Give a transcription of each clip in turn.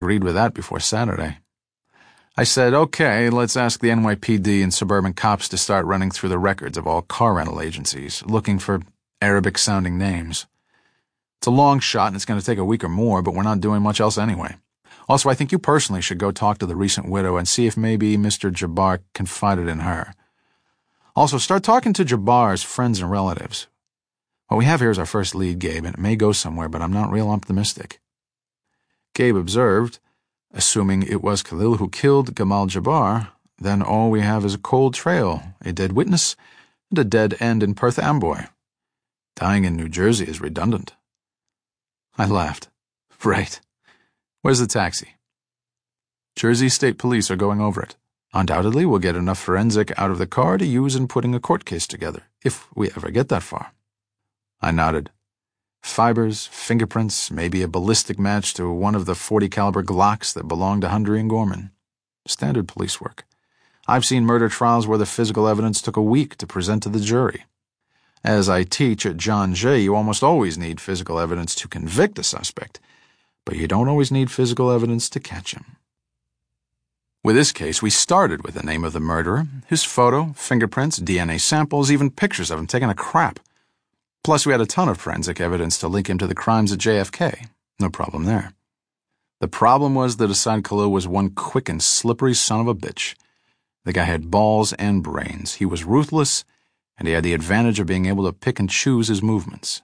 agreed with that before Saturday. I said, okay, let's ask the NYPD and suburban cops to start running through the records of all car rental agencies, looking for Arabic-sounding names. It's a long shot and it's going to take a week or more, but we're not doing much else anyway. Also, I think you personally should go talk to the recent widow and see if maybe Mr. Jabbar confided in her. Also, start talking to Jabbar's friends and relatives. What we have here is our first lead, Gabe, and it may go somewhere, but I'm not real optimistic. Gabe observed, assuming it was Khalil who killed Gamal Jabbar, then all we have is a cold trail, a dead witness, and a dead end in Perth Amboy. Dying in New Jersey is redundant. I laughed. Right. Where's the taxi? Jersey State Police are going over it. Undoubtedly, we'll get enough forensic out of the car to use in putting a court case together, if we ever get that far. I nodded. Fibers, fingerprints, maybe a ballistic match to one of the .40 caliber Glocks that belonged to Hundrey and Gorman. Standard police work. I've seen murder trials where the physical evidence took a week to present to the jury. As I teach at John Jay, you almost always need physical evidence to convict a suspect, but you don't always need physical evidence to catch him. With this case, we started with the name of the murderer, his photo, fingerprints, DNA samples, even pictures of him taking a crap. Plus, we had a ton of forensic evidence to link him to the crimes at JFK. No problem there. The problem was that Asad Khalil was one quick and slippery son of a bitch. The guy had balls and brains. He was ruthless, and he had the advantage of being able to pick and choose his movements.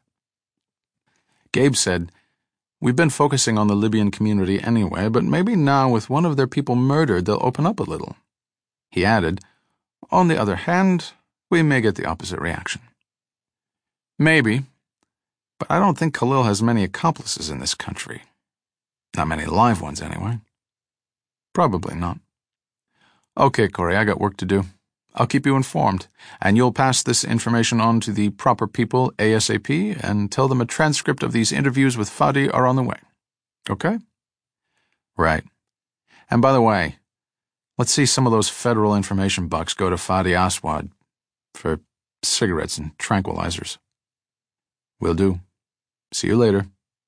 Gabe said, "We've been focusing on the Libyan community anyway, but maybe now with one of their people murdered, they'll open up a little." He added, "On the other hand, we may get the opposite reaction." Maybe, but I don't think Khalil has many accomplices in this country. Not many live ones, anyway. Probably not. Okay, Corey, I got work to do. I'll keep you informed, and you'll pass this information on to the proper people ASAP and tell them a transcript of these interviews with Fadi are on the way. Okay? Right. And by the way, let's see some of those federal information bucks go to Fadi Aswad for cigarettes and tranquilizers. Will do. See you later.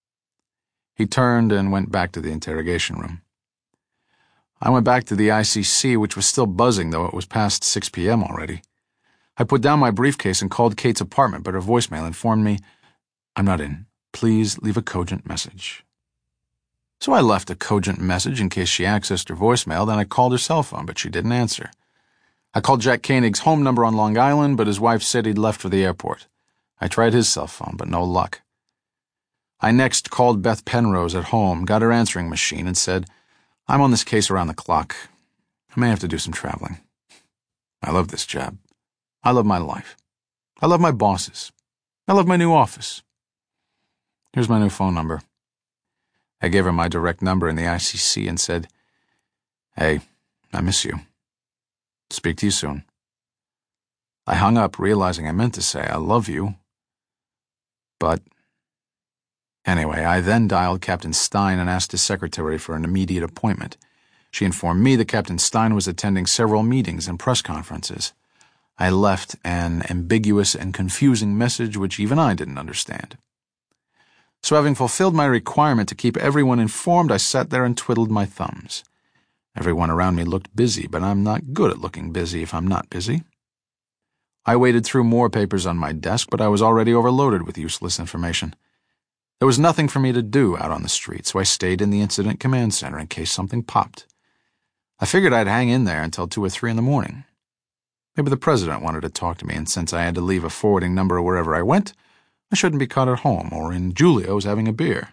He turned and went back to the interrogation room. I went back to the ICC, which was still buzzing, though it was past 6 p.m. already. I put down my briefcase and called Kate's apartment, but her voicemail informed me, "I'm not in. Please leave a cogent message." So I left a cogent message in case she accessed her voicemail, then I called her cell phone, but she didn't answer. I called Jack Koenig's home number on Long Island, but his wife said he'd left for the airport. I tried his cell phone, but no luck. I next called Beth Penrose at home, got her answering machine, and said, "I'm on this case around the clock. I may have to do some traveling. I love this job. I love my life. I love my bosses. I love my new office. Here's my new phone number." I gave her my direct number in the ICC and said, "Hey, I miss you. Speak to you soon." I hung up, realizing I meant to say I love you. But anyway, I then dialed Captain Stein and asked his secretary for an immediate appointment. She informed me that Captain Stein was attending several meetings and press conferences. I left an ambiguous and confusing message which even I didn't understand. So having fulfilled my requirement to keep everyone informed, I sat there and twiddled my thumbs. Everyone around me looked busy, but I'm not good at looking busy if I'm not busy. I waded through more papers on my desk, but I was already overloaded with useless information. There was nothing for me to do out on the street, so I stayed in the incident command center in case something popped. I figured I'd hang in there until 2 or 3 in the morning. Maybe the president wanted to talk to me, and since I had to leave a forwarding number wherever I went, I shouldn't be caught at home or in Julio's having a beer.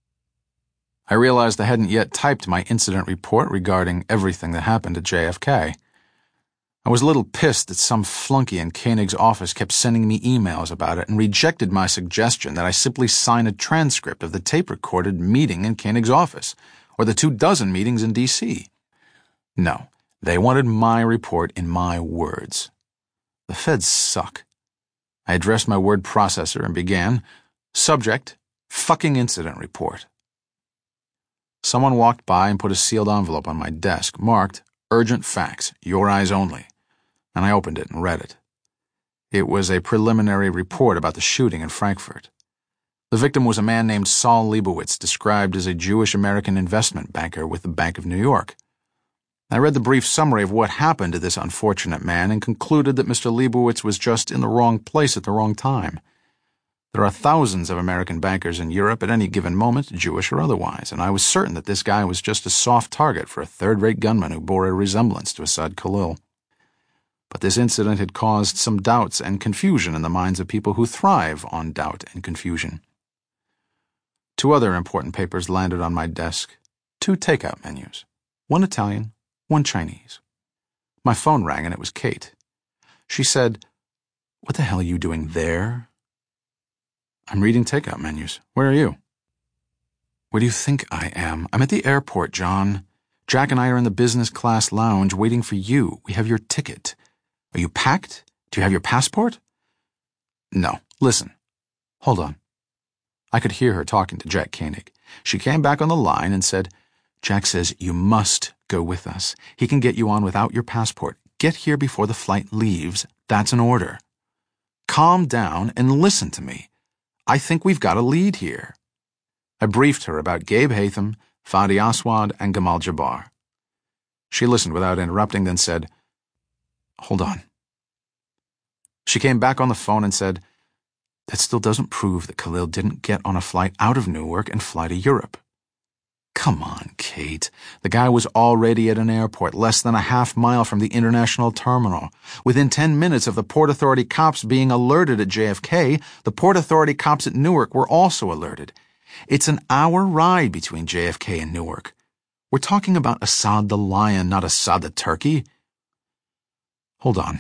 I realized I hadn't yet typed my incident report regarding everything that happened at JFK. I was a little pissed that some flunky in Koenig's office kept sending me emails about it and rejected my suggestion that I simply sign a transcript of the tape-recorded meeting in Koenig's office, or the 24 meetings in D.C. No, they wanted my report in my words. The feds suck. I addressed my word processor and began, "Subject, fucking incident report." Someone walked by and put a sealed envelope on my desk, marked, "Urgent Facts, Your Eyes Only," and I opened it and read it. It was a preliminary report about the shooting in Frankfurt. The victim was a man named Saul Leibowitz, described as a Jewish-American investment banker with the Bank of New York. I read the brief summary of what happened to this unfortunate man and concluded that Mr. Leibowitz was just in the wrong place at the wrong time. There are thousands of American bankers in Europe at any given moment, Jewish or otherwise, and I was certain that this guy was just a soft target for a third-rate gunman who bore a resemblance to Asad Khalil. But this incident had caused some doubts and confusion in the minds of people who thrive on doubt and confusion. 2 other important papers landed on my desk, 2 takeout menus, 1 Italian, 1 Chinese. My phone rang and it was Kate. She said, "What the hell are you doing there?" "I'm reading takeout menus. Where are you?" "Where do you think I am? I'm at the airport, John. Jack and I are in the business class lounge waiting for you. We have your ticket. Are you packed? Do you have your passport?" "No. Listen. Hold on." I could hear her talking to Jack Koenig. She came back on the line and said, "Jack says you must go with us. He can get you on without your passport. Get here before the flight leaves. That's an order. Calm down and listen to me. I think we've got a lead here." I briefed her about Gabe Hatham, Fadi Aswad, and Gamal Jabbar. She listened without interrupting, then said, "Hold on." She came back on the phone and said, "That still doesn't prove that Khalil didn't get on a flight out of Newark and fly to Europe." "Come on, Kate. The guy was already at an airport less than a half-mile from the international terminal. Within 10 minutes of the Port Authority cops being alerted at JFK, the Port Authority cops at Newark were also alerted. It's an hour ride between JFK and Newark. We're talking about Assad the lion, not Assad the turkey." "Hold on."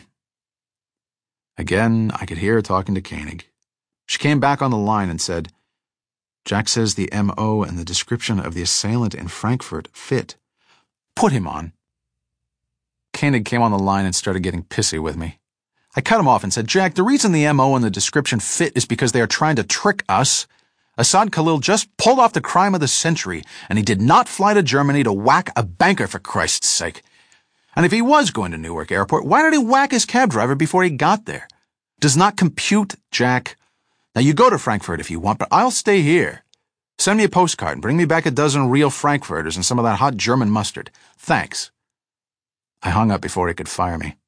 Again, I could hear her talking to Koenig. She came back on the line and said, "Jack says the M.O. and the description of the assailant in Frankfurt fit. Put him on." Koenig came on the line and started getting pissy with me. I cut him off and said, "Jack, the reason the M.O. and the description fit is because they are trying to trick us. Asad Khalil just pulled off the crime of the century, and he did not fly to Germany to whack a banker, for Christ's sake. And if he was going to Newark Airport, why did he whack his cab driver before he got there? Does not compute, Jack. Now you go to Frankfurt if you want, but I'll stay here. Send me a postcard and bring me back a dozen real Frankfurters and some of that hot German mustard. Thanks." I hung up before he could fire me.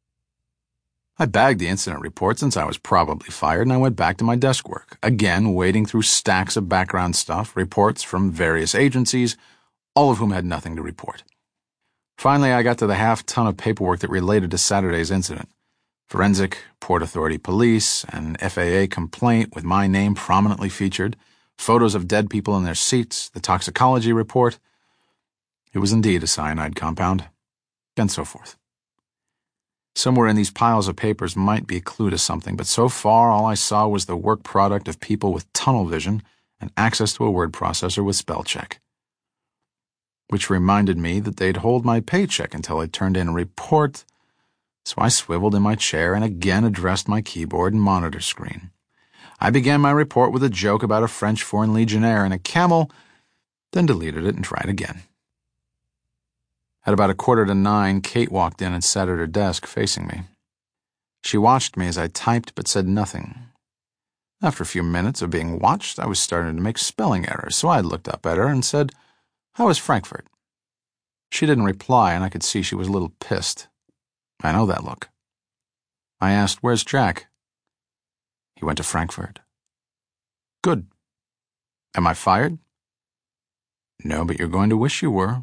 I bagged the incident report since I was probably fired, and I went back to my desk work, again wading through stacks of background stuff, reports from various agencies, all of whom had nothing to report. Finally, I got to the half-ton of paperwork that related to Saturday's incident. Forensic, Port Authority police, an FAA complaint with my name prominently featured, photos of dead people in their seats, the toxicology report. It was indeed a cyanide compound, and so forth. Somewhere in these piles of papers might be a clue to something, but so far all I saw was the work product of people with tunnel vision and access to a word processor with spell check. Which reminded me that they'd hold my paycheck until I turned in a report, so I swiveled in my chair and again addressed my keyboard and monitor screen. I began my report with a joke about a French Foreign Legionnaire and a camel, then deleted it and tried again. At about 8:45, Kate walked in and sat at her desk facing me. She watched me as I typed but said nothing. After a few minutes of being watched, I was starting to make spelling errors, so I looked up at her and said, "How was Frankfurt?" She didn't reply, and I could see she was a little pissed. I know that look. I asked, "Where's Jack?" "He went to Frankfurt." "Good. Am I fired?" "No, but you're going to wish you were."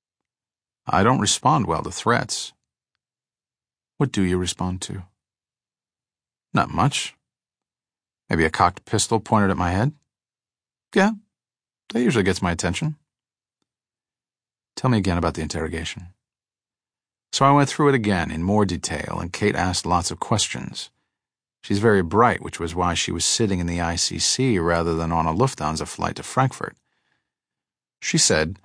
"I don't respond well to threats." "What do you respond to?" "Not much. Maybe a cocked pistol pointed at my head." "Yeah, that usually gets my attention." "Tell me again about the interrogation." So I went through it again in more detail, and Kate asked lots of questions. She's very bright, which was why she was sitting in the ICC rather than on a Lufthansa flight to Frankfurt. She said,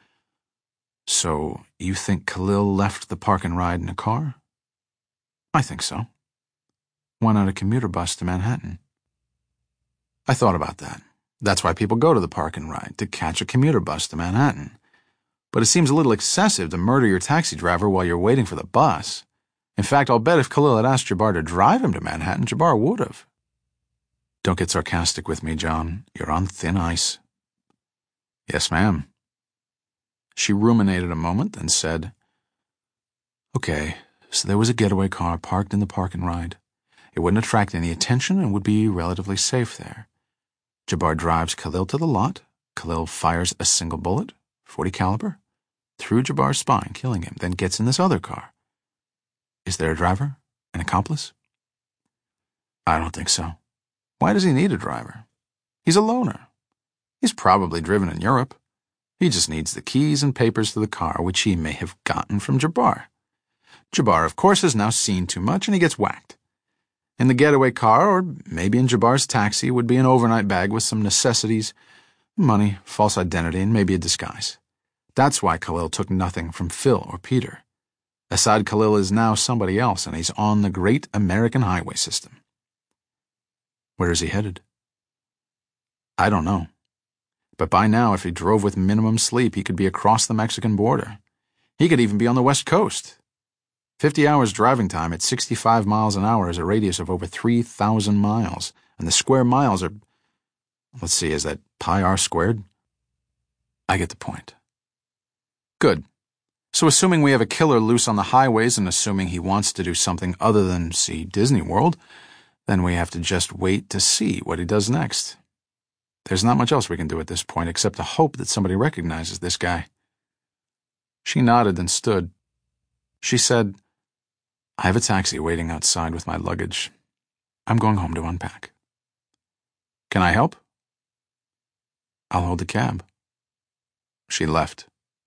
"So you think Khalil left the park and ride in a car?" "I think so." "Why not a commuter bus to Manhattan?" "I thought about that. That's why people go to the park and ride, to catch a commuter bus to Manhattan. But it seems a little excessive to murder your taxi driver while you're waiting for the bus. In fact, I'll bet if Khalil had asked Jabbar to drive him to Manhattan, Jabbar would have." Don't get sarcastic with me, John. You're on thin ice. Yes, ma'am. She ruminated a moment, then said, Okay, so there was a getaway car parked in the park and ride. It wouldn't attract any attention and would be relatively safe there. Jabbar drives Khalil to the lot. Khalil fires a single bullet, .40 caliber, through Jabbar's spine, killing him, then gets in this other car. Is there a driver? An accomplice? I don't think so. Why does he need a driver? He's a loner. He's probably driven in Europe. He just needs the keys and papers to the car, which he may have gotten from Jabbar. Jabbar, of course, has now seen too much, and he gets whacked. In the getaway car, or maybe in Jabbar's taxi, would be an overnight bag with some necessities, money, false identity, and maybe a disguise. That's why Khalil took nothing from Phil or Peter. Asad Khalil is now somebody else, and he's on the great American highway system. Where is he headed? I don't know. But by now, if he drove with minimum sleep, he could be across the Mexican border. He could even be on the West Coast. 50 hours driving time at 65 miles an hour is a radius of over 3,000 miles, and the square miles are, let's see, is that pi r squared? I get the point. Good. So assuming we have a killer loose on the highways and assuming he wants to do something other than see Disney World, then we have to just wait to see what he does next. There's not much else we can do at this point except to hope that somebody recognizes this guy. She nodded and stood. She said, I have a taxi waiting outside with my luggage. I'm going home to unpack. Can I help? I'll hold the cab. She left.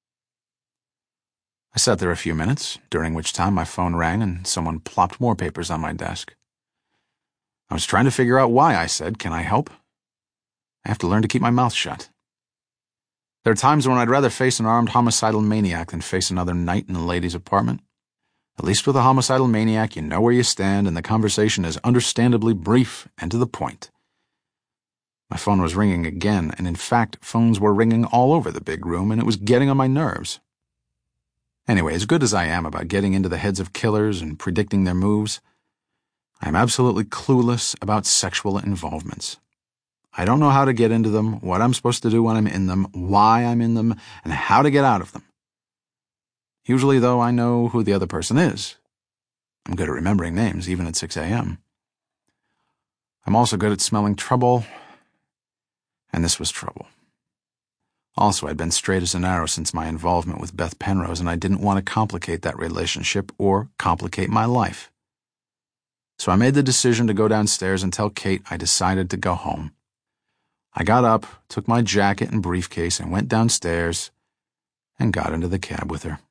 I sat there a few minutes, during which time my phone rang and someone plopped more papers on my desk. I was trying to figure out why I said, Can I help? I have to learn to keep my mouth shut. There are times when I'd rather face an armed homicidal maniac than face another night in a lady's apartment. At least with a homicidal maniac, you know where you stand, and the conversation is understandably brief and to the point. My phone was ringing again, and in fact, phones were ringing all over the big room, and it was getting on my nerves. Anyway, as good as I am about getting into the heads of killers and predicting their moves, I am absolutely clueless about sexual involvements. I don't know how to get into them, what I'm supposed to do when I'm in them, why I'm in them, and how to get out of them. Usually, though, I know who the other person is. I'm good at remembering names, even at 6 a.m. I'm also good at smelling trouble, and this was trouble. Also, I'd been straight as an arrow since my involvement with Beth Penrose, and I didn't want to complicate that relationship or complicate my life. So I made the decision to go downstairs and tell Kate I decided to go home. I got up, took my jacket and briefcase, and went downstairs and got into the cab with her.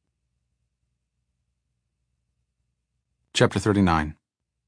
Chapter 39.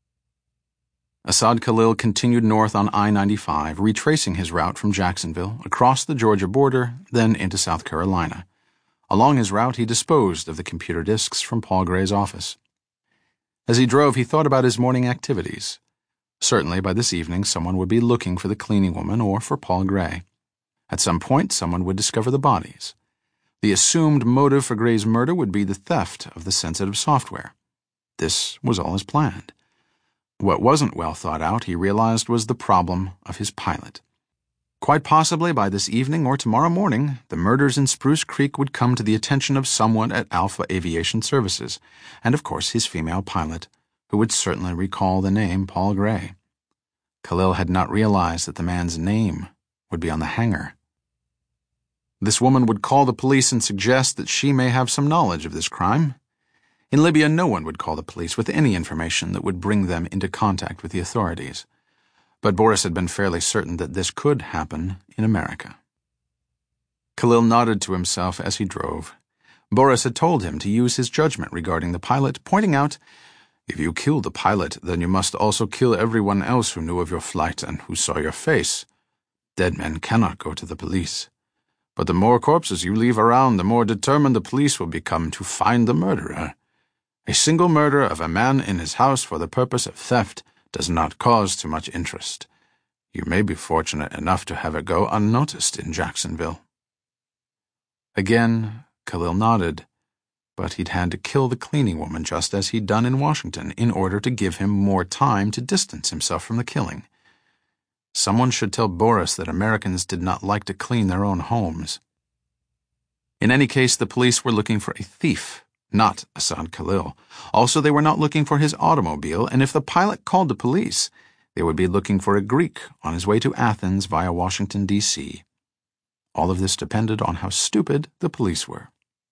Asad Khalil continued north on I-95, retracing his route from Jacksonville, across the Georgia border, then into South Carolina. Along his route, he disposed of the computer disks from Paul Gray's office. As he drove, he thought about his morning activities. Certainly, by this evening, someone would be looking for the cleaning woman or for Paul Gray. At some point, someone would discover the bodies. The assumed motive for Gray's murder would be the theft of the sensitive software. This was all as planned. What wasn't well thought out, he realized, was the problem of his pilot. Quite possibly by this evening or tomorrow morning, the murders in Spruce Creek would come to the attention of someone at Alpha Aviation Services, and of course his female pilot, who would certainly recall the name Paul Gray. Khalil had not realized that the man's name would be on the hangar. This woman would call the police and suggest that she may have some knowledge of this crime. In Libya, no one would call the police with any information that would bring them into contact with the authorities. But Boris had been fairly certain that this could happen in America. Khalil nodded to himself as he drove. Boris had told him to use his judgment regarding the pilot, pointing out, If you kill the pilot, then you must also kill everyone else who knew of your flight and who saw your face. Dead men cannot go to the police. But the more corpses you leave around, the more determined the police will become to find the murderer. A single murder of a man in his house for the purpose of theft does not cause too much interest. You may be fortunate enough to have it go unnoticed in Jacksonville. Again, Khalil nodded, but he'd had to kill the cleaning woman just as he'd done in Washington in order to give him more time to distance himself from the killing. Someone should tell Boris that Americans did not like to clean their own homes. In any case, the police were looking for a thief, not Assad Khalil. Also, they were not looking for his automobile, and if the pilot called the police, they would be looking for a Greek on his way to Athens via Washington, D.C. All of this depended on how stupid the police were.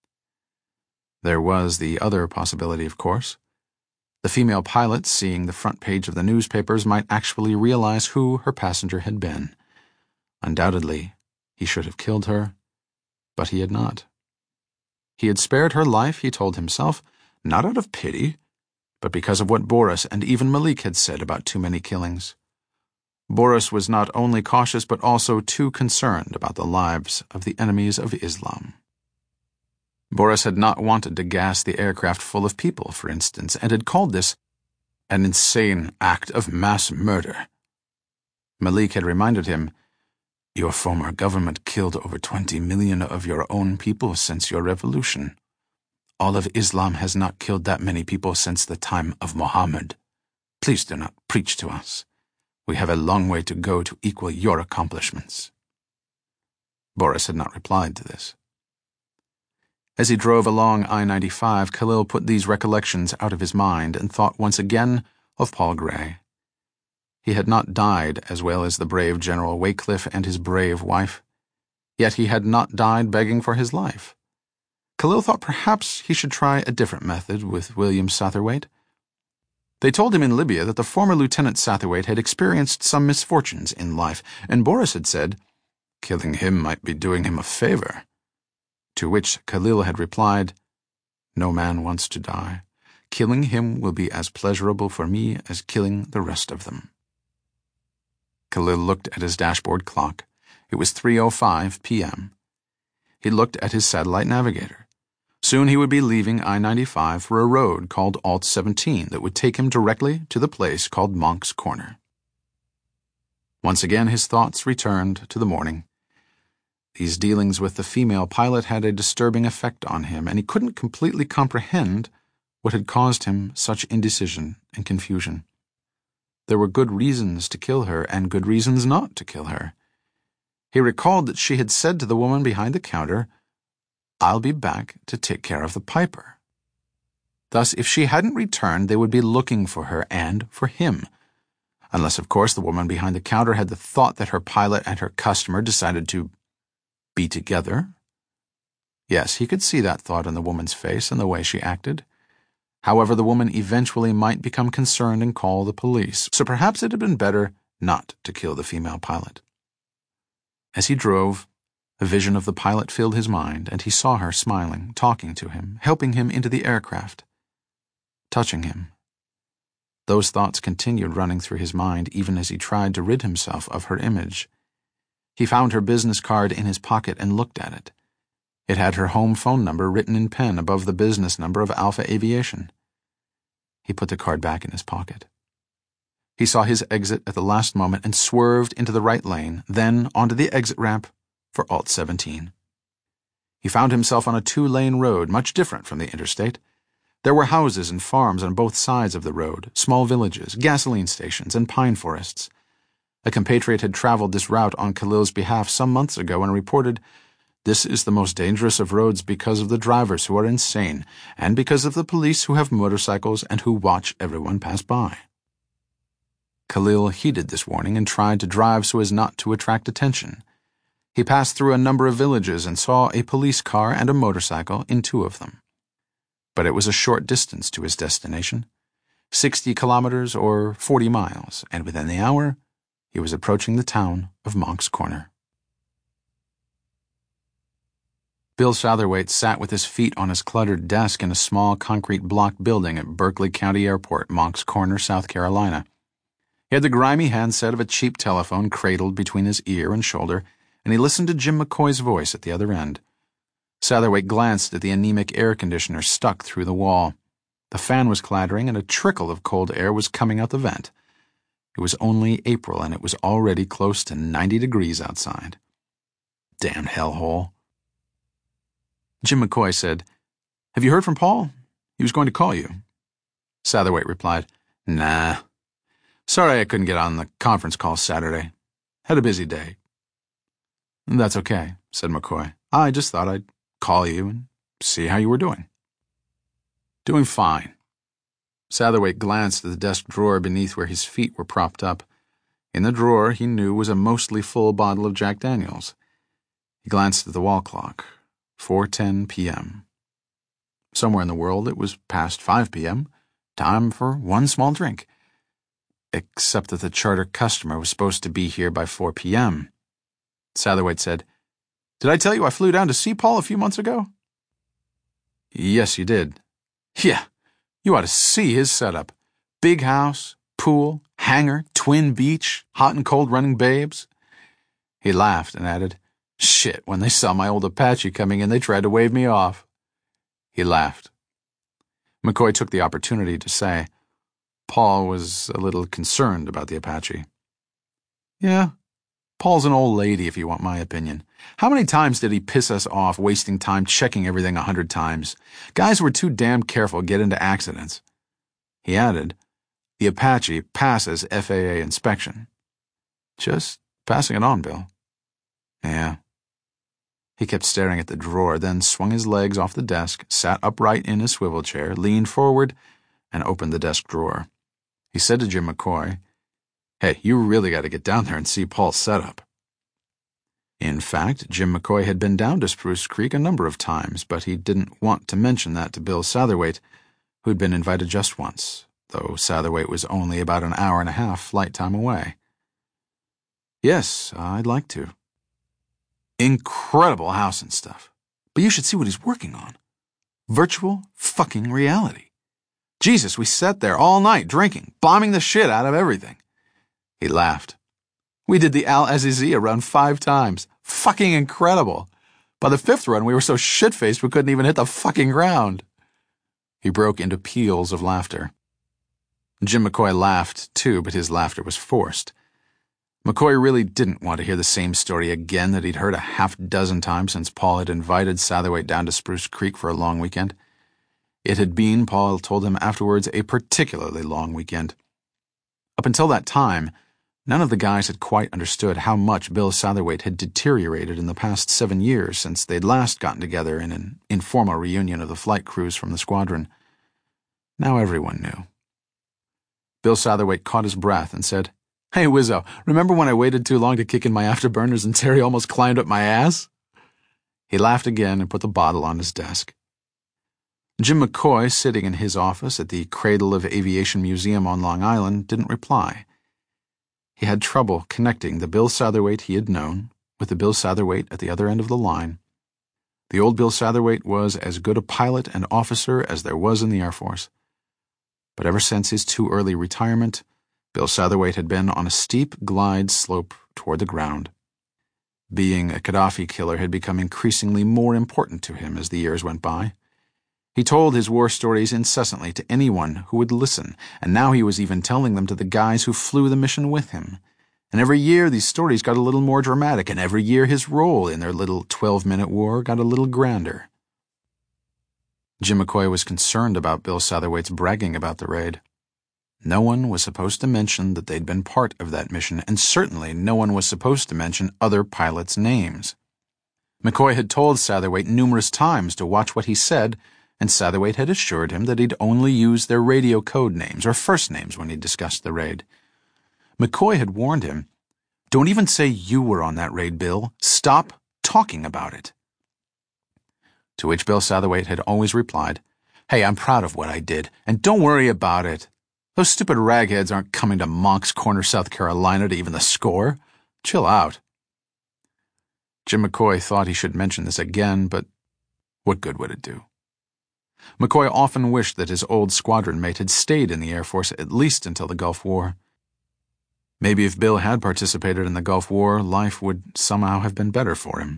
There was the other possibility, of course. The female pilot, seeing the front page of the newspapers, might actually realize who her passenger had been. Undoubtedly, he should have killed her, but he had not. He had spared her life, he told himself, not out of pity, but because of what Boris and even Malik had said about too many killings. Boris was not only cautious but also too concerned about the lives of the enemies of Islam. Boris had not wanted to gas the aircraft full of people, for instance, and had called this an insane act of mass murder. Malik had reminded him, "Your former government killed over 20 million of your own people since your revolution. All of Islam has not killed that many people since the time of Muhammad. Please do not preach to us. We have a long way to go to equal your accomplishments." Boris had not replied to this. As he drove along I-95, Khalil put these recollections out of his mind and thought once again of Paul Gray. He had not died as well as the brave General Wycliffe and his brave wife, yet he had not died begging for his life. Khalil thought perhaps he should try a different method with William Satterthwaite. They told him in Libya that the former Lieutenant Satterthwaite had experienced some misfortunes in life, and Boris had said, killing him might be doing him a favor. To which Khalil had replied, "No man wants to die. Killing him will be as pleasurable for me as killing the rest of them." Khalil looked at his dashboard clock. It was 3:05 p.m. He looked at his satellite navigator. Soon he would be leaving I-95 for a road called Alt-17 that would take him directly to the place called Monk's Corner. Once again his thoughts returned to the morning. These dealings with the female pilot had a disturbing effect on him, and he couldn't completely comprehend what had caused him such indecision and confusion. There were good reasons to kill her and good reasons not to kill her. He recalled that she had said to the woman behind the counter, "I'll be back to take care of the piper." Thus, if she hadn't returned, they would be looking for her and for him. Unless, of course, the woman behind the counter had the thought that her pilot and her customer decided to be together. Yes, he could see that thought in the woman's face and the way she acted. However, the woman eventually might become concerned and call the police, so perhaps it had been better not to kill the female pilot. As he drove, a vision of the pilot filled his mind, and he saw her smiling, talking to him, helping him into the aircraft, touching him. Those thoughts continued running through his mind even as he tried to rid himself of her image. He found her business card in his pocket and looked at it. It had her home phone number written in pen above the business number of Alpha Aviation. He put the card back in his pocket. He saw his exit at the last moment and swerved into the right lane, then onto the exit ramp for Alt-17. He found himself on a 2-lane road, much different from the interstate. There were houses and farms on both sides of the road, small villages, gasoline stations, and pine forests. A compatriot had traveled this route on Khalil's behalf some months ago and reported, "This is the most dangerous of roads because of the drivers who are insane, and because of the police who have motorcycles and who watch everyone pass by." Khalil heeded this warning and tried to drive so as not to attract attention. He passed through a number of villages and saw a police car and a motorcycle in 2 of them. But it was a short distance to his destination, 60 kilometers or 40 miles, and within the hour, he was approaching the town of Monk's Corner. Bill Satterthwaite sat with his feet on his cluttered desk in a small concrete block building at Berkeley County Airport, Monk's Corner, South Carolina. He had the grimy handset of a cheap telephone cradled between his ear and shoulder, and he listened to Jim McCoy's voice at the other end. Satterthwaite glanced at the anemic air conditioner stuck through the wall. The fan was clattering, and a trickle of cold air was coming out the vent. It was only April, and it was already close to 90 degrees outside. Damned hellhole. Jim McCoy said, "Have you heard from Paul? He was going to call you." Satterthwaite replied, "Nah. Sorry I couldn't get on the conference call Saturday. Had a busy day." "That's okay," said McCoy. "I just thought I'd call you and see how you were doing." "Doing fine." Satherwaite glanced at the desk drawer beneath where his feet were propped up. In the drawer, he knew, was a mostly full bottle of Jack Daniels. He glanced at the wall clock. 4:10 p.m. Somewhere in the world, it was past 5 p.m., time for one small drink. Except that the charter customer was supposed to be here by 4 p.m. Satherwaite said, "Did I tell you I flew down to see Paul a few months ago?" "Yes, you did." "Yeah, you ought to see his setup. Big house, pool, hangar, twin beach, hot and cold running babes." He laughed and added, "Shit, when they saw my old Apache coming in, they tried to wave me off." He laughed. McCoy took the opportunity to say, Paul was a little concerned about the Apache. "Yeah, Paul's an old lady, if you want my opinion. How many times did he piss us off, wasting time checking everything 100 times? Guys who were too damn careful get into accidents." He added, "The Apache passes FAA inspection." "Just passing it on, Bill." "Yeah." He kept staring at the drawer, then swung his legs off the desk, sat upright in his swivel chair, leaned forward, and opened the desk drawer. He said to Jim McCoy, "Hey, you really got to get down there and see Paul's setup." In fact, Jim McCoy had been down to Spruce Creek a number of times, but he didn't want to mention that to Bill Satherwaite, who'd been invited just once, though Satherwaite was only about an hour and a half flight time away. "Yes, I'd like to." "Incredible house and stuff. But you should see what he's working on. Virtual fucking reality. Jesus, we sat there all night drinking, bombing the shit out of everything." He laughed. "We did the Al Azizia run 5 times. Fucking incredible. By the 5th run, we were so shit-faced we couldn't even hit the fucking ground." He broke into peals of laughter. Jim McCoy laughed, too, but his laughter was forced. McCoy really didn't want to hear the same story again that he'd heard a half-dozen times since Paul had invited Satherwaite down to Spruce Creek for a long weekend. It had been, Paul told him afterwards, a particularly long weekend. Up until that time, none of the guys had quite understood how much Bill Satherwaite had deteriorated in the past 7 years since they'd last gotten together in an informal reunion of the flight crews from the squadron. Now everyone knew. Bill Satherwaite caught his breath and said, "Hey, Wizzo, remember when I waited too long to kick in my afterburners and Terry almost climbed up my ass?" He laughed again and put the bottle on his desk. Jim McCoy, sitting in his office at the Cradle of Aviation Museum on Long Island, didn't reply. He had trouble connecting the Bill Satherwaite he had known with the Bill Satherwaite at the other end of the line. The old Bill Satherwaite was as good a pilot and officer as there was in the Air Force. But ever since his too early retirement, Bill Satherwaite had been on a steep glide slope toward the ground. Being a Gaddafi killer had become increasingly more important to him as the years went by. He told his war stories incessantly to anyone who would listen, and now he was even telling them to the guys who flew the mission with him. And every year these stories got a little more dramatic, and every year his role in their little 12-minute war got a little grander. Jim McCoy was concerned about Bill Satherwaite's bragging about the raid. No one was supposed to mention that they'd been part of that mission, and certainly no one was supposed to mention other pilots' names. McCoy had told Satherwaite numerous times to watch what he said, and Satherwaite had assured him that he'd only use their radio code names or first names when he discussed the raid. McCoy had warned him, "Don't even say you were on that raid, Bill. Stop talking about it." To which Bill Satherwaite had always replied, "Hey, I'm proud of what I did, and don't worry about it. Those stupid ragheads aren't coming to Moncks Corner, South Carolina to even the score. Chill out." Jim McCoy thought he should mention this again, but what good would it do? McCoy often wished that his old squadron mate had stayed in the Air Force at least until the Gulf War. Maybe if Bill had participated in the Gulf War, life would somehow have been better for him.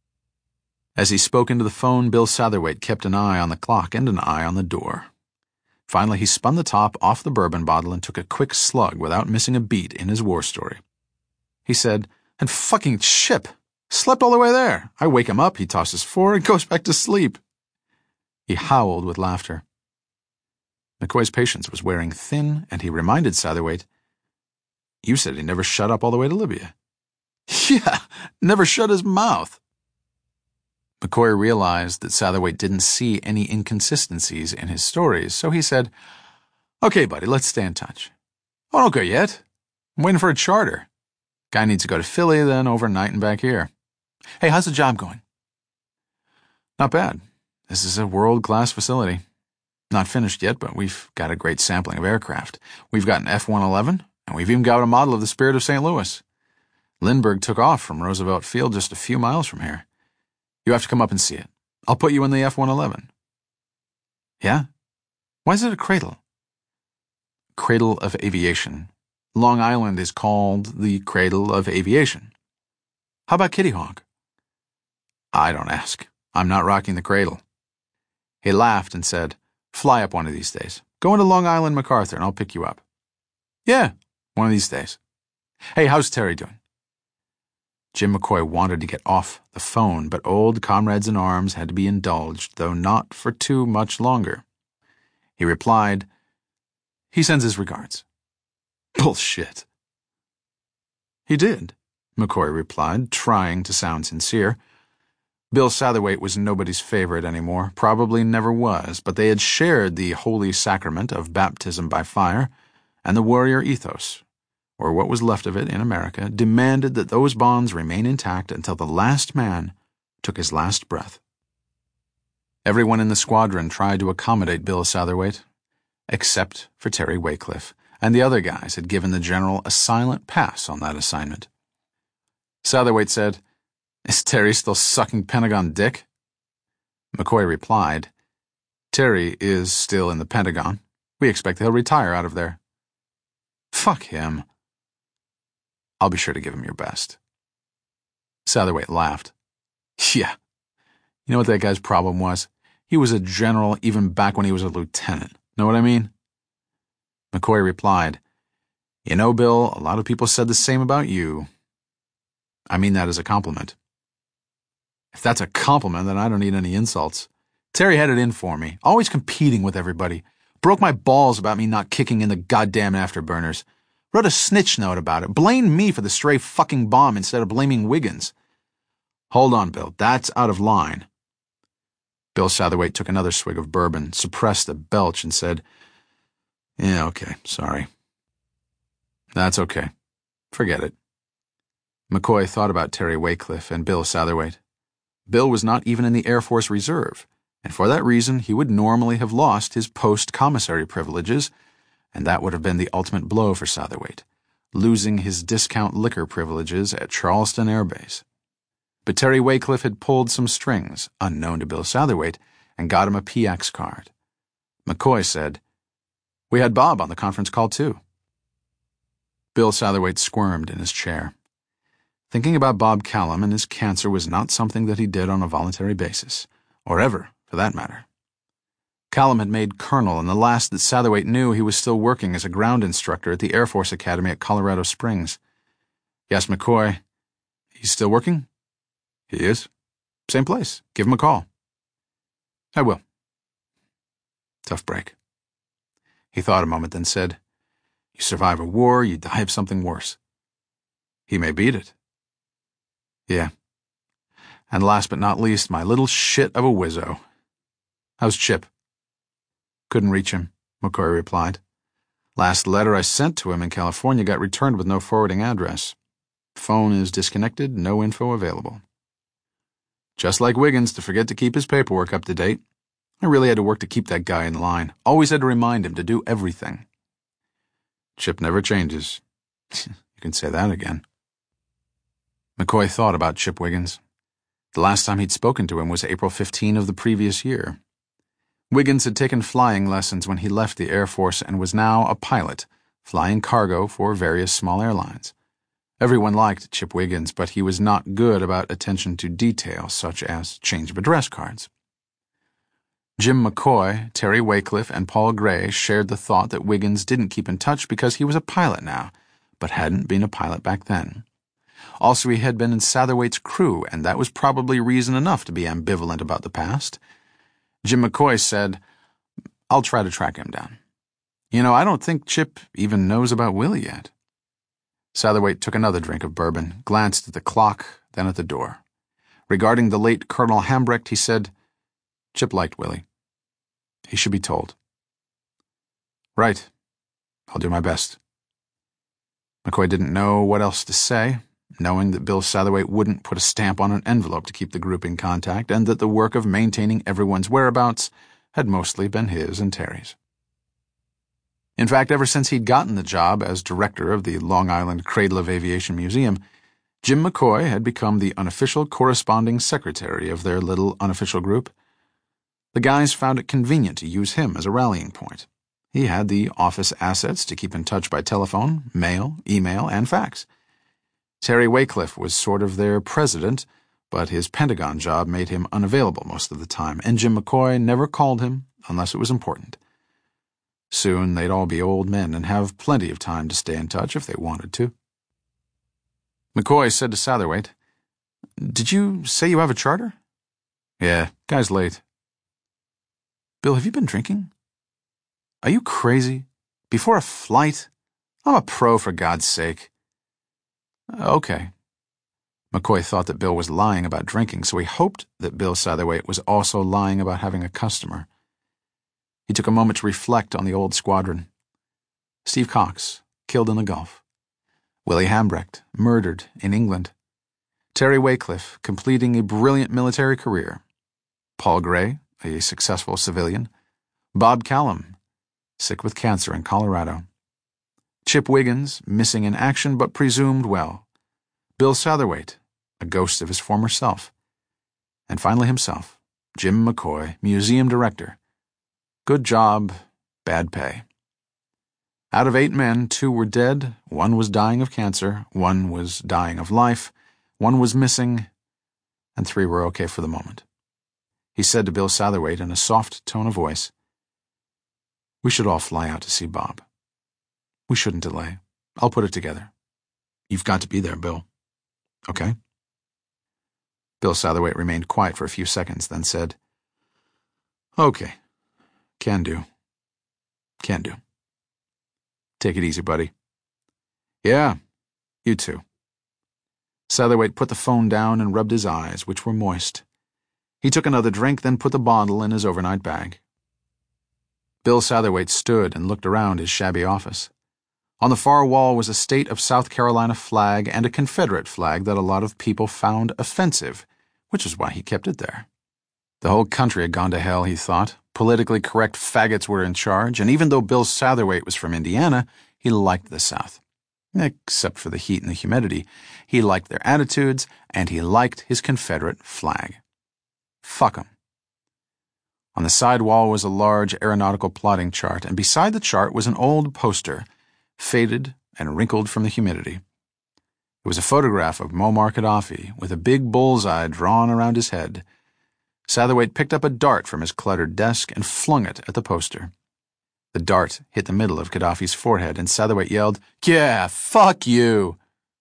As he spoke into the phone, Bill Satherwaite kept an eye on the clock and an eye on the door. Finally, he spun the top off the bourbon bottle and took a quick slug without missing a beat in his war story. He said, "And fucking ship! Slept all the way there. I wake him up, he tosses 4 and goes back to sleep." He howled with laughter. McCoy's patience was wearing thin, and he reminded Satherwaite, "You said he never shut up all the way to Libya." Yeah, never shut his mouth. McCoy realized that Satherwaite didn't see any inconsistencies in his stories, so he said, "Okay, buddy, let's stay in touch." "Oh, don't go yet. I'm waiting for a charter. Guy needs to go to Philly, then overnight and back here. Hey, how's the job going?" "Not bad. This is a world-class facility. Not finished yet, but we've got a great sampling of aircraft. We've got an F-111, and we've even got a model of the Spirit of St. Louis. Lindbergh took off from Roosevelt Field just a few miles from here. You have to come up and see it. I'll put you in the F-111. "Yeah? Why is it a cradle?" "Cradle of aviation. Long Island is called the Cradle of Aviation." "How about Kitty Hawk?" "I don't ask. I'm not rocking the cradle." He laughed and said, "Fly up one of these days. Go into Long Island MacArthur and I'll pick you up." "Yeah, one of these days. Hey, how's Terry doing?" Jim McCoy wanted to get off the phone, but old comrades in arms had to be indulged, though not for too much longer. He replied, "He sends his regards." "Bullshit." "He did," McCoy replied, trying to sound sincere. Bill Satherwaite was nobody's favorite anymore, probably never was, but they had shared the holy sacrament of baptism by fire, and the warrior ethos, or what was left of it in America, demanded that those bonds remain intact until the last man took his last breath. Everyone in the squadron tried to accommodate Bill Satherwaite, except for Terry Waycliffe, and the other guys had given the general a silent pass on that assignment. Satherwaite said, "Is Terry still sucking Pentagon dick?" McCoy replied, "Terry is still in the Pentagon. We expect he'll retire out of there." "Fuck him." "I'll be sure to give him your best." Satherwaite laughed. "Yeah. You know what that guy's problem was? He was a general even back when he was a lieutenant. Know what I mean?" McCoy replied, "You know, Bill, a lot of people said the same about you. I mean that as a compliment." "If that's a compliment, then I don't need any insults. Terry had it in for me, always competing with everybody. Broke my balls about me not kicking in the goddamn afterburners. Wrote a snitch note about it. Blamed me for the stray fucking bomb instead of blaming Wiggins." "Hold on, Bill. That's out of line." Bill Satherwaite took another swig of bourbon, suppressed a belch, and said, "Yeah, okay, sorry." "That's okay. Forget it." McCoy thought about Terry Waycliffe and Bill Satherwaite. Bill was not even in the Air Force Reserve, and for that reason he would normally have lost his post-commissary privileges, and that would have been the ultimate blow for Satherwaite, losing his discount liquor privileges at Charleston Air Base. But Terry Waycliffe had pulled some strings, unknown to Bill Satherwaite, and got him a PX card. McCoy said, "We had Bob on the conference call too." Bill Satherwaite squirmed in his chair. Thinking about Bob Callum and his cancer was not something that he did on a voluntary basis, or ever, for that matter. Callum had made colonel, and the last that Satherwaite knew he was still working as a ground instructor at the Air Force Academy at Colorado Springs. Yes, McCoy. "He's still working?" "He is. Same place. Give him a call." "I will." Tough break. He thought a moment, then said, "You survive a war, you die of something worse." "He may beat it." "Yeah. And last but not least, my little shit of a wizzo. How's Chip?" "Couldn't reach him," McCoy replied. "Last letter I sent to him in California got returned with no forwarding address. Phone is disconnected, no info available." Just like Wiggins to forget to keep his paperwork up to date. I really had to work to keep that guy in line. Always had to remind him to do everything. Chip never changes. You can say that again. McCoy thought about Chip Wiggins. The last time he'd spoken to him was April 15 of the previous year. Wiggins had taken flying lessons when he left the Air Force and was now a pilot, flying cargo for various small airlines. Everyone liked Chip Wiggins, but he was not good about attention to detail, such as change of address cards. Jim McCoy, Terry Waycliffe, and Paul Gray shared the thought that Wiggins didn't keep in touch because he was a pilot now, but hadn't been a pilot back then. Also, he had been in Satherwaite's crew, and that was probably reason enough to be ambivalent about the past. Jim McCoy said, "I'll try to track him down. You know, I don't think Chip even knows about Willie yet." Satterthwaite took another drink of bourbon, glanced at the clock, then at the door. Regarding the late Colonel Hambrecht, he said, "Chip liked Willie. He should be told." "Right. I'll do my best." McCoy didn't know what else to say, knowing that Bill Satterthwaite wouldn't put a stamp on an envelope to keep the group in contact, and that the work of maintaining everyone's whereabouts had mostly been his and Terry's. In fact, ever since he'd gotten the job as director of the Long Island Cradle of Aviation Museum, Jim McCoy had become the unofficial corresponding secretary of their little unofficial group. The guys found it convenient to use him as a rallying point. He had the office assets to keep in touch by telephone, mail, email, and fax. Terry Waycliffe was sort of their president, but his Pentagon job made him unavailable most of the time, and Jim McCoy never called him unless it was important. Soon they'd all be old men and have plenty of time to stay in touch if they wanted to. McCoy said to Satterthwaite, "Did you say you have a charter?" "Yeah, guy's late." "Bill, have you been drinking?" "Are you crazy? Before a flight? I'm a pro, for God's sake." "Okay." McCoy thought that Bill was lying about drinking, so he hoped that Bill Satterthwaite was also lying about having a customer. He took a moment to reflect on the old squadron. Steve Cox, killed in the Gulf. Willie Hambrecht, murdered in England. Terry Waycliffe, completing a brilliant military career. Paul Gray, a successful civilian. Bob Callum, sick with cancer in Colorado. Chip Wiggins, missing in action but presumed well. Bill Satterthwaite, a ghost of his former self. And finally himself, Jim McCoy, museum director. Good job, bad pay. Out of 8 men, 2 were dead, 1 was dying of cancer, 1 was dying of life, 1 was missing, and 3 were okay for the moment. He said to Bill Satterthwaite in a soft tone of voice, "We should all fly out to see Bob. We shouldn't delay. I'll put it together. You've got to be there, Bill. Okay?" Bill Satterthwaite remained quiet for a few seconds, then said, "Okay. Can do. Can do. Take it easy, buddy." "Yeah, you too." Satterthwaite put the phone down and rubbed his eyes, which were moist. He took another drink, then put the bottle in his overnight bag. Bill Satterthwaite stood and looked around his shabby office. On the far wall was a state of South Carolina flag and a Confederate flag that a lot of people found offensive, which is why he kept it there. The whole country had gone to hell, he thought. Politically correct faggots were in charge, and even though Bill Satterthwaite was from Indiana, he liked the South. Except for the heat and the humidity. He liked their attitudes, and he liked his Confederate flag. Fuck 'em. On the side wall was a large aeronautical plotting chart, and beside the chart was an old poster, faded and wrinkled from the humidity. It was a photograph of Muammar Gaddafi, with a big bullseye drawn around his head. Satterthwaite picked up a dart from his cluttered desk and flung it at the poster. The dart hit the middle of Gaddafi's forehead, and Satterthwaite yelled, "Yeah, fuck you!"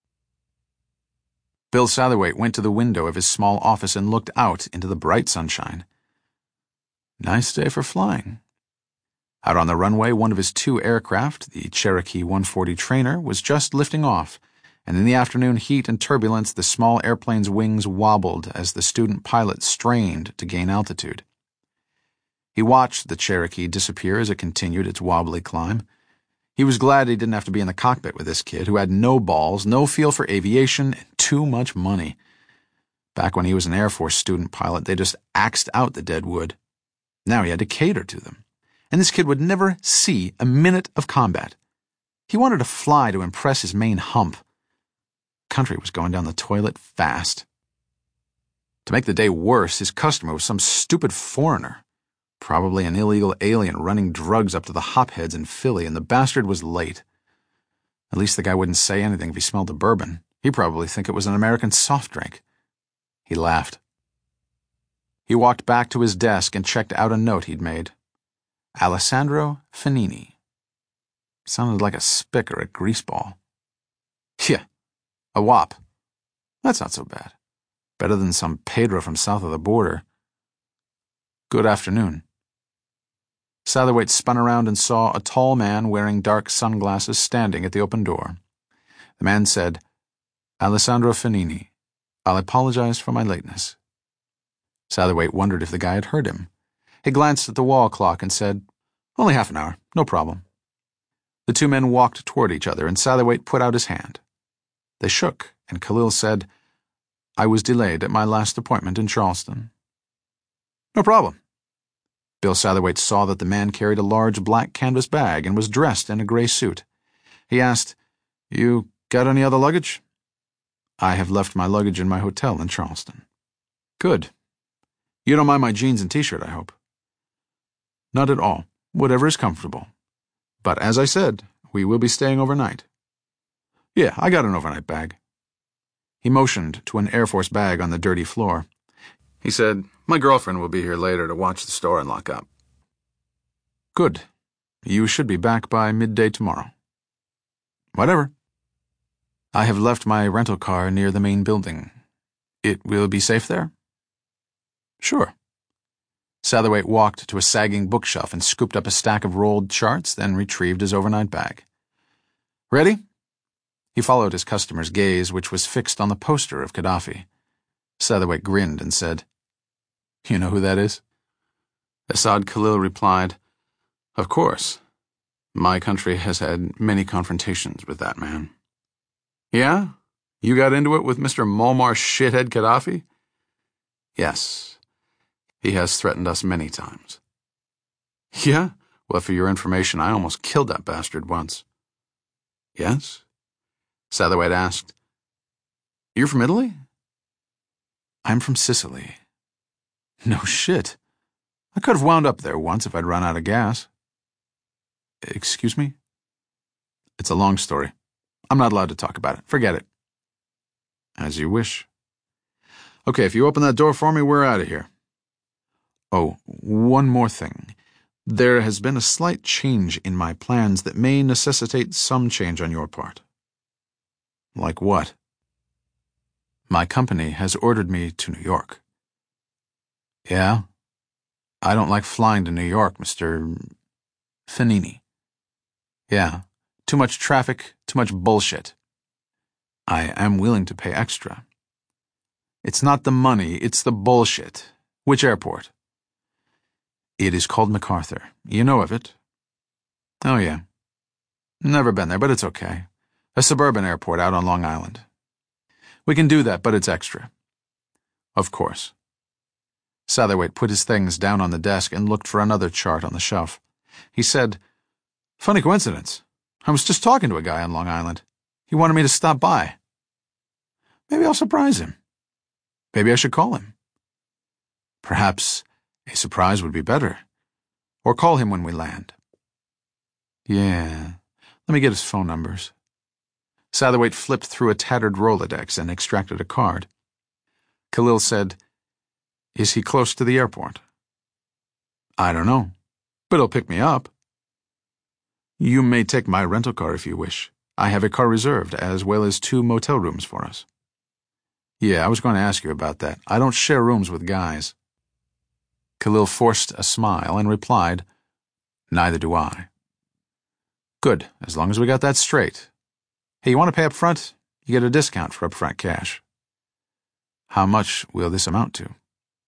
Bill Satterthwaite went to the window of his small office and looked out into the bright sunshine. Nice day for flying. Out on the runway, one of his 2 aircraft, the Cherokee 140 trainer, was just lifting off, and in the afternoon heat and turbulence the small airplane's wings wobbled as the student pilot strained to gain altitude. He watched the Cherokee disappear as it continued its wobbly climb. He was glad he didn't have to be in the cockpit with this kid who had no balls, no feel for aviation, and too much money. Back when he was an Air Force student pilot, they just axed out the dead wood. Now he had to cater to them. And this kid would never see a minute of combat. He wanted to fly to impress his main hump. Country was going down the toilet fast. To make the day worse, his customer was some stupid foreigner. Probably an illegal alien running drugs up to the hopheads in Philly, and the bastard was late. At least the guy wouldn't say anything if he smelled the bourbon. He'd probably think it was an American soft drink. He laughed. He walked back to his desk and checked out a note he'd made. Alessandro Fanini. Sounded like a spick or a greaseball. Yeah, a wop. That's not so bad. Better than some Pedro from south of the border. Good afternoon. Satterthwaite spun around and saw a tall man wearing dark sunglasses standing at the open door. The man said, "Alessandro Fanini, I'll apologize for my lateness." Satherwaite wondered if the guy had heard him. He glanced at the wall clock and said, "Only half an hour, no problem." The two men walked toward each other, and Satherwaite put out his hand. They shook, and Khalil said, "I was delayed at my last appointment in Charleston." "No problem." Bill Satherwaite saw that the man carried a large black canvas bag and was dressed in a gray suit. He asked, "You got any other luggage?" "I have left my luggage in my hotel in Charleston." "Good. You don't mind my jeans and t-shirt, I hope?" "Not at all. Whatever is comfortable. But as I said, we will be staying overnight." "Yeah, I got an overnight bag." He motioned to an Air Force bag on the dirty floor. He said, "My girlfriend will be here later to watch the store and lock up." "Good. You should be back by midday tomorrow." "Whatever." "I have left my rental car near the main building. It will be safe there?" "Sure." Satherwaite walked to a sagging bookshelf and scooped up a stack of rolled charts, then retrieved his overnight bag. "Ready?" He followed his customer's gaze, which was fixed on the poster of Gaddafi. Satherwaite grinned and said, "You know who that is?" Asad Khalil replied, "Of course. My country has had many confrontations with that man." "Yeah? You got into it with Mr. Muammar shithead Gaddafi?" "Yes. He has threatened us many times." "Yeah? Well, for your information, I almost killed that bastard once." "Yes?" Satherwaite asked. "You're from Italy?" "I'm from Sicily." "No shit. I could have wound up there once if I'd run out of gas." "Excuse me?" "It's a long story. I'm not allowed to talk about it. Forget it." "As you wish." "Okay, if you open that door for me, we're out of here." "Oh, one more thing. There has been a slight change in my plans that may necessitate some change on your part." "Like what?" "My company has ordered me to New York." "Yeah? I don't like flying to New York, Mr. Fanini." "Yeah, too much traffic, too much bullshit." "I am willing to pay extra." "It's not the money, it's the bullshit. Which airport?" "It is called MacArthur. You know of it?" "Oh, yeah. Never been there, but it's okay. A suburban airport out on Long Island." "We can do that, but it's extra." "Of course." Satherwaite put his things down on the desk and looked for another chart on the shelf. He said, "Funny coincidence. I was just talking to a guy on Long Island. He wanted me to stop by. Maybe I'll surprise him. Maybe I should call him." "Perhaps a surprise would be better. Or call him when we land." "Yeah. Let me get his phone numbers." Satherwaite flipped through a tattered Rolodex and extracted a card. Khalil said, "Is he close to the airport?" "I don't know, but he'll pick me up." "You may take my rental car if you wish. I have a car reserved, as well as 2 motel rooms for us." "Yeah, I was going to ask you about that. I don't share rooms with guys." Khalil forced a smile and replied, "Neither do I." "Good, as long as we got that straight. Hey, you want to pay up front? You get a discount for upfront cash." "How much will this amount to?"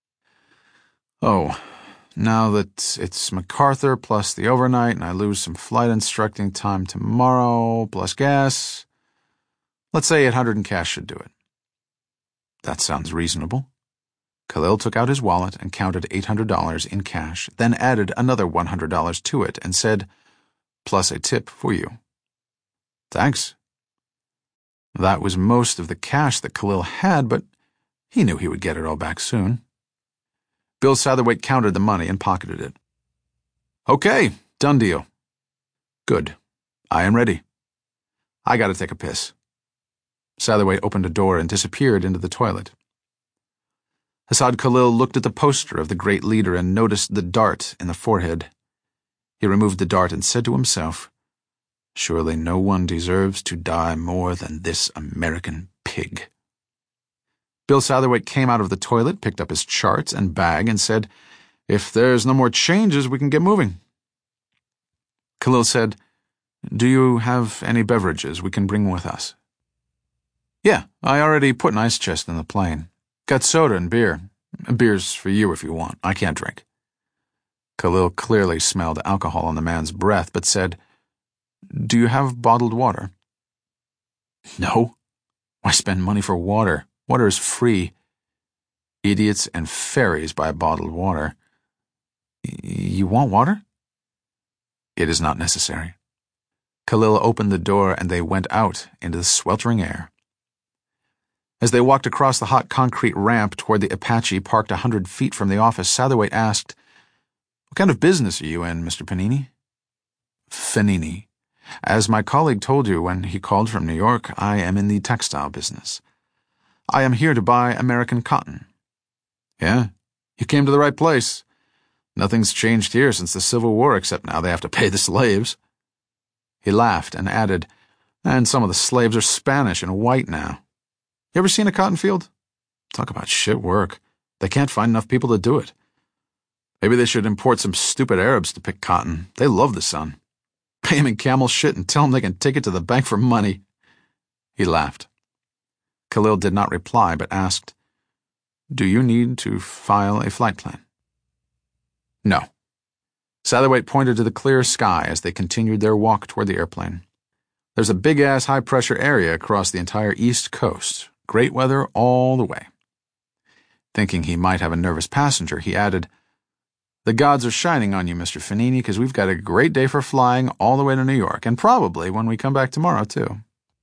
"Oh, now that it's MacArthur plus the overnight and I lose some flight instructing time tomorrow plus gas, let's say 800 in cash should do it." "That sounds reasonable." Khalil took out his wallet and counted $800 in cash, then added another $100 to it and said, "Plus a tip for you." "Thanks." That was most of the cash that Khalil had, but he knew he would get it all back soon. Bill Satherwaite counted the money and pocketed it. "Okay, done deal." "Good. I am ready. I gotta take a piss." Satherwaite opened a door and disappeared into the toilet. Asad Khalil looked at the poster of the great leader and noticed the dart in the forehead. He removed the dart and said to himself, "Surely no one deserves to die more than this American pig." Bill Satherwaite came out of the toilet, picked up his charts and bag, and said, "If there's no more changes, we can get moving." Khalil said, "Do you have any beverages we can bring with us?" Yeah, I already put an ice chest in the plane. Got soda and beer. Beer's for you if you want. I can't drink. Khalil clearly smelled alcohol on the man's breath, but said, "Do you have bottled water?" "No. Why spend money for water? Water is free. Idiots and fairies buy bottled water. You want water?" "It is not necessary." Khalil opened the door and they went out into the sweltering air. As they walked across the hot concrete ramp toward the Apache parked 100 feet from the office, Satherwaite asked, "What kind of business are you in, Mr. Panini?" "Fanini. As my colleague told you when he called from New York, I am in the textile business. I am here to buy American cotton." "Yeah, you came to the right place. Nothing's changed here since the Civil War, except now they have to pay the slaves." He laughed and added, "And some of the slaves are Spanish and white now. You ever seen a cotton field? Talk about shit work. They can't find enough people to do it. Maybe they should import some stupid Arabs to pick cotton. They love the sun. Pay them in camel shit and tell them they can take it to the bank for money." He laughed. Khalil did not reply, but asked, "Do you need to file a flight plan?" "No." Satherwaite pointed to the clear sky as they continued their walk toward the airplane. "There's a big-ass high-pressure area across the entire East Coast. Great weather all the way." Thinking he might have a nervous passenger, he added, "The gods are shining on you, Mr. Fanini, because we've got a great day for flying all the way to New York, and probably when we come back tomorrow, too."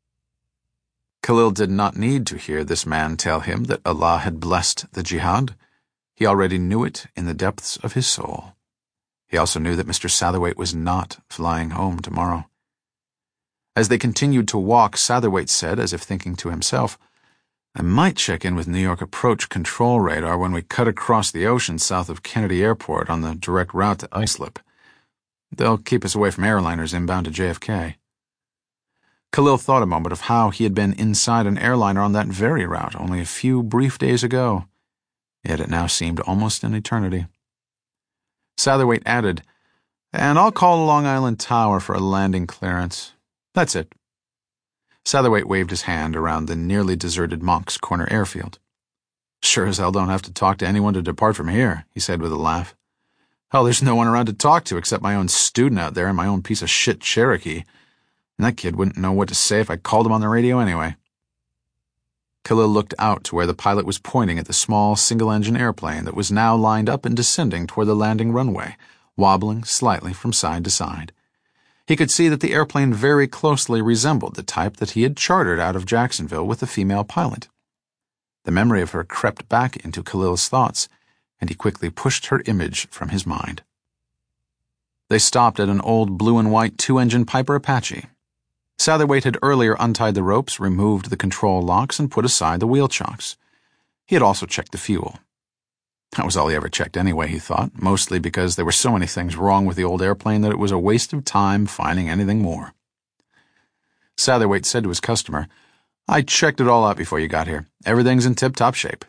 Khalil did not need to hear this man tell him that Allah had blessed the jihad. He already knew it in the depths of his soul. He also knew that Mr. Satherwaite was not flying home tomorrow. As they continued to walk, Satherwaite said, as if thinking to himself, "I might check in with New York Approach Control Radar when we cut across the ocean south of Kennedy Airport on the direct route to Islip. They'll keep us away from airliners inbound to JFK." Khalil thought a moment of how he had been inside an airliner on that very route only a few brief days ago, yet it now seemed almost an eternity. Satherwaite added, "And I'll call Long Island Tower for a landing clearance. That's it." Satherwaite waved his hand around the nearly deserted Moncks Corner airfield. "Sure as hell don't have to talk to anyone to depart from here," he said with a laugh. "Hell, there's no one around to talk to except my own student out there and my own piece of shit Cherokee. And that kid wouldn't know what to say if I called him on the radio anyway." Khalil looked out to where the pilot was pointing at the small single-engine airplane that was now lined up and descending toward the landing runway, wobbling slightly from side to side. He could see that the airplane very closely resembled the type that he had chartered out of Jacksonville with the female pilot. The memory of her crept back into Khalil's thoughts, and he quickly pushed her image from his mind. They stopped at an old blue-and-white two-engine Piper Apache. Satherwaite had earlier untied the ropes, removed the control locks, and put aside the wheel chocks. He had also checked the fuel. That was all he ever checked anyway, he thought, mostly because there were so many things wrong with the old airplane that it was a waste of time finding anything more. Satherwaite said to his customer, "I checked it all out before you got here. Everything's in tip-top shape."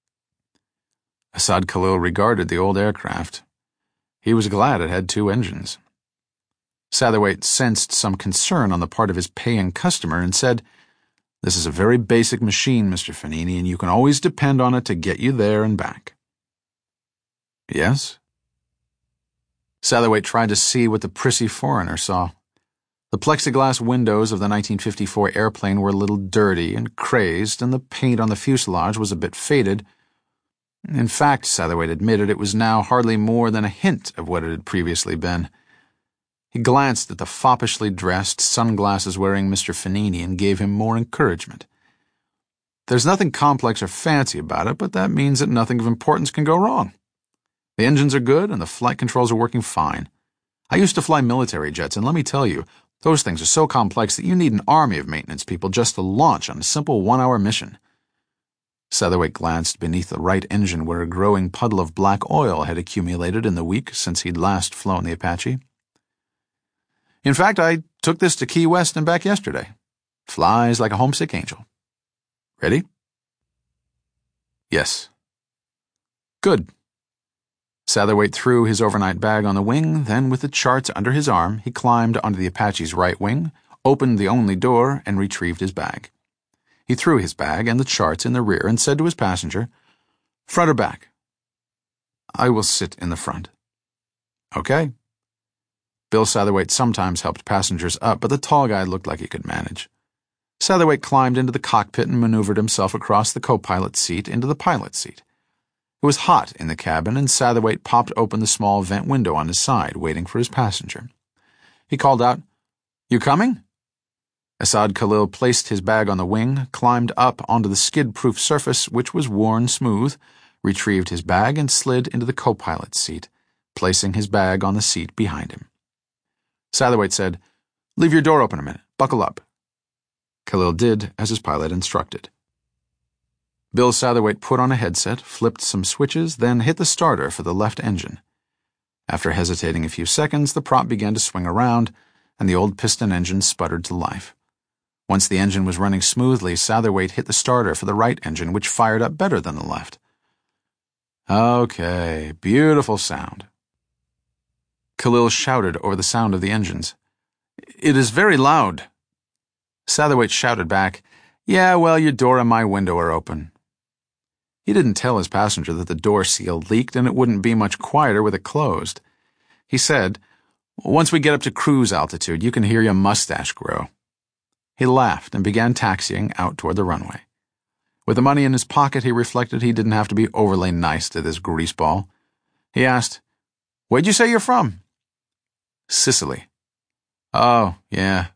Asad Khalil regarded the old aircraft. He was glad it had two engines. Satherwaite sensed some concern on the part of his paying customer and said, "This is a very basic machine, Mr. Fanini, and you can always depend on it to get you there and back." "Yes?" Satherwaite tried to see what the prissy foreigner saw. The plexiglass windows of the 1954 airplane were a little dirty and crazed, and the paint on the fuselage was a bit faded. In fact, Satherwaite admitted it was now hardly more than a hint of what it had previously been. He glanced at the foppishly dressed, sunglasses-wearing Mr. Fanini and gave him more encouragement. "There's nothing complex or fancy about it, but that means that nothing of importance can go wrong. The engines are good and the flight controls are working fine. I used to fly military jets, and let me tell you, those things are so complex that you need an army of maintenance people just to launch on a simple one-hour mission." Satherwaite glanced beneath the right engine where a growing puddle of black oil had accumulated in the week since he'd last flown the Apache. "In fact, I took this to Key West and back yesterday. Flies like a homesick angel. Ready?" "Yes." "Good." Satherwaite threw his overnight bag on the wing, then with the charts under his arm, he climbed onto the Apache's right wing, opened the only door, and retrieved his bag. He threw his bag and the charts in the rear and said to his passenger, "Front or back?" "I will sit in the front." "Okay." Bill Satherwaite sometimes helped passengers up, but the tall guy looked like he could manage. Satherwaite climbed into the cockpit and maneuvered himself across the co-pilot's seat into the pilot's seat. It was hot in the cabin, and Satherwaite popped open the small vent window on his side, waiting for his passenger. He called out, "You coming?" Asad Khalil placed his bag on the wing, climbed up onto the skid-proof surface, which was worn smooth, retrieved his bag, and slid into the co-pilot's seat, placing his bag on the seat behind him. Satherwaite said, "Leave your door open a minute. Buckle up." Khalil did as his pilot instructed. Bill Satherwaite put on a headset, flipped some switches, then hit the starter for the left engine. After hesitating a few seconds, the prop began to swing around, and the old piston engine sputtered to life. Once the engine was running smoothly, Satherwaite hit the starter for the right engine, which fired up better than the left. "Okay, beautiful sound." Khalil shouted over the sound of the engines, "It is very loud." Satherwaite shouted back, "Yeah, well, your door and my window are open." He didn't tell his passenger that the door seal leaked and it wouldn't be much quieter with it closed. He said, "Once we get up to cruise altitude, you can hear your mustache grow." He laughed and began taxiing out toward the runway. With the money in his pocket, he reflected he didn't have to be overly nice to this greaseball. He asked, "Where'd you say you're from?" "Sicily." "Oh, yeah."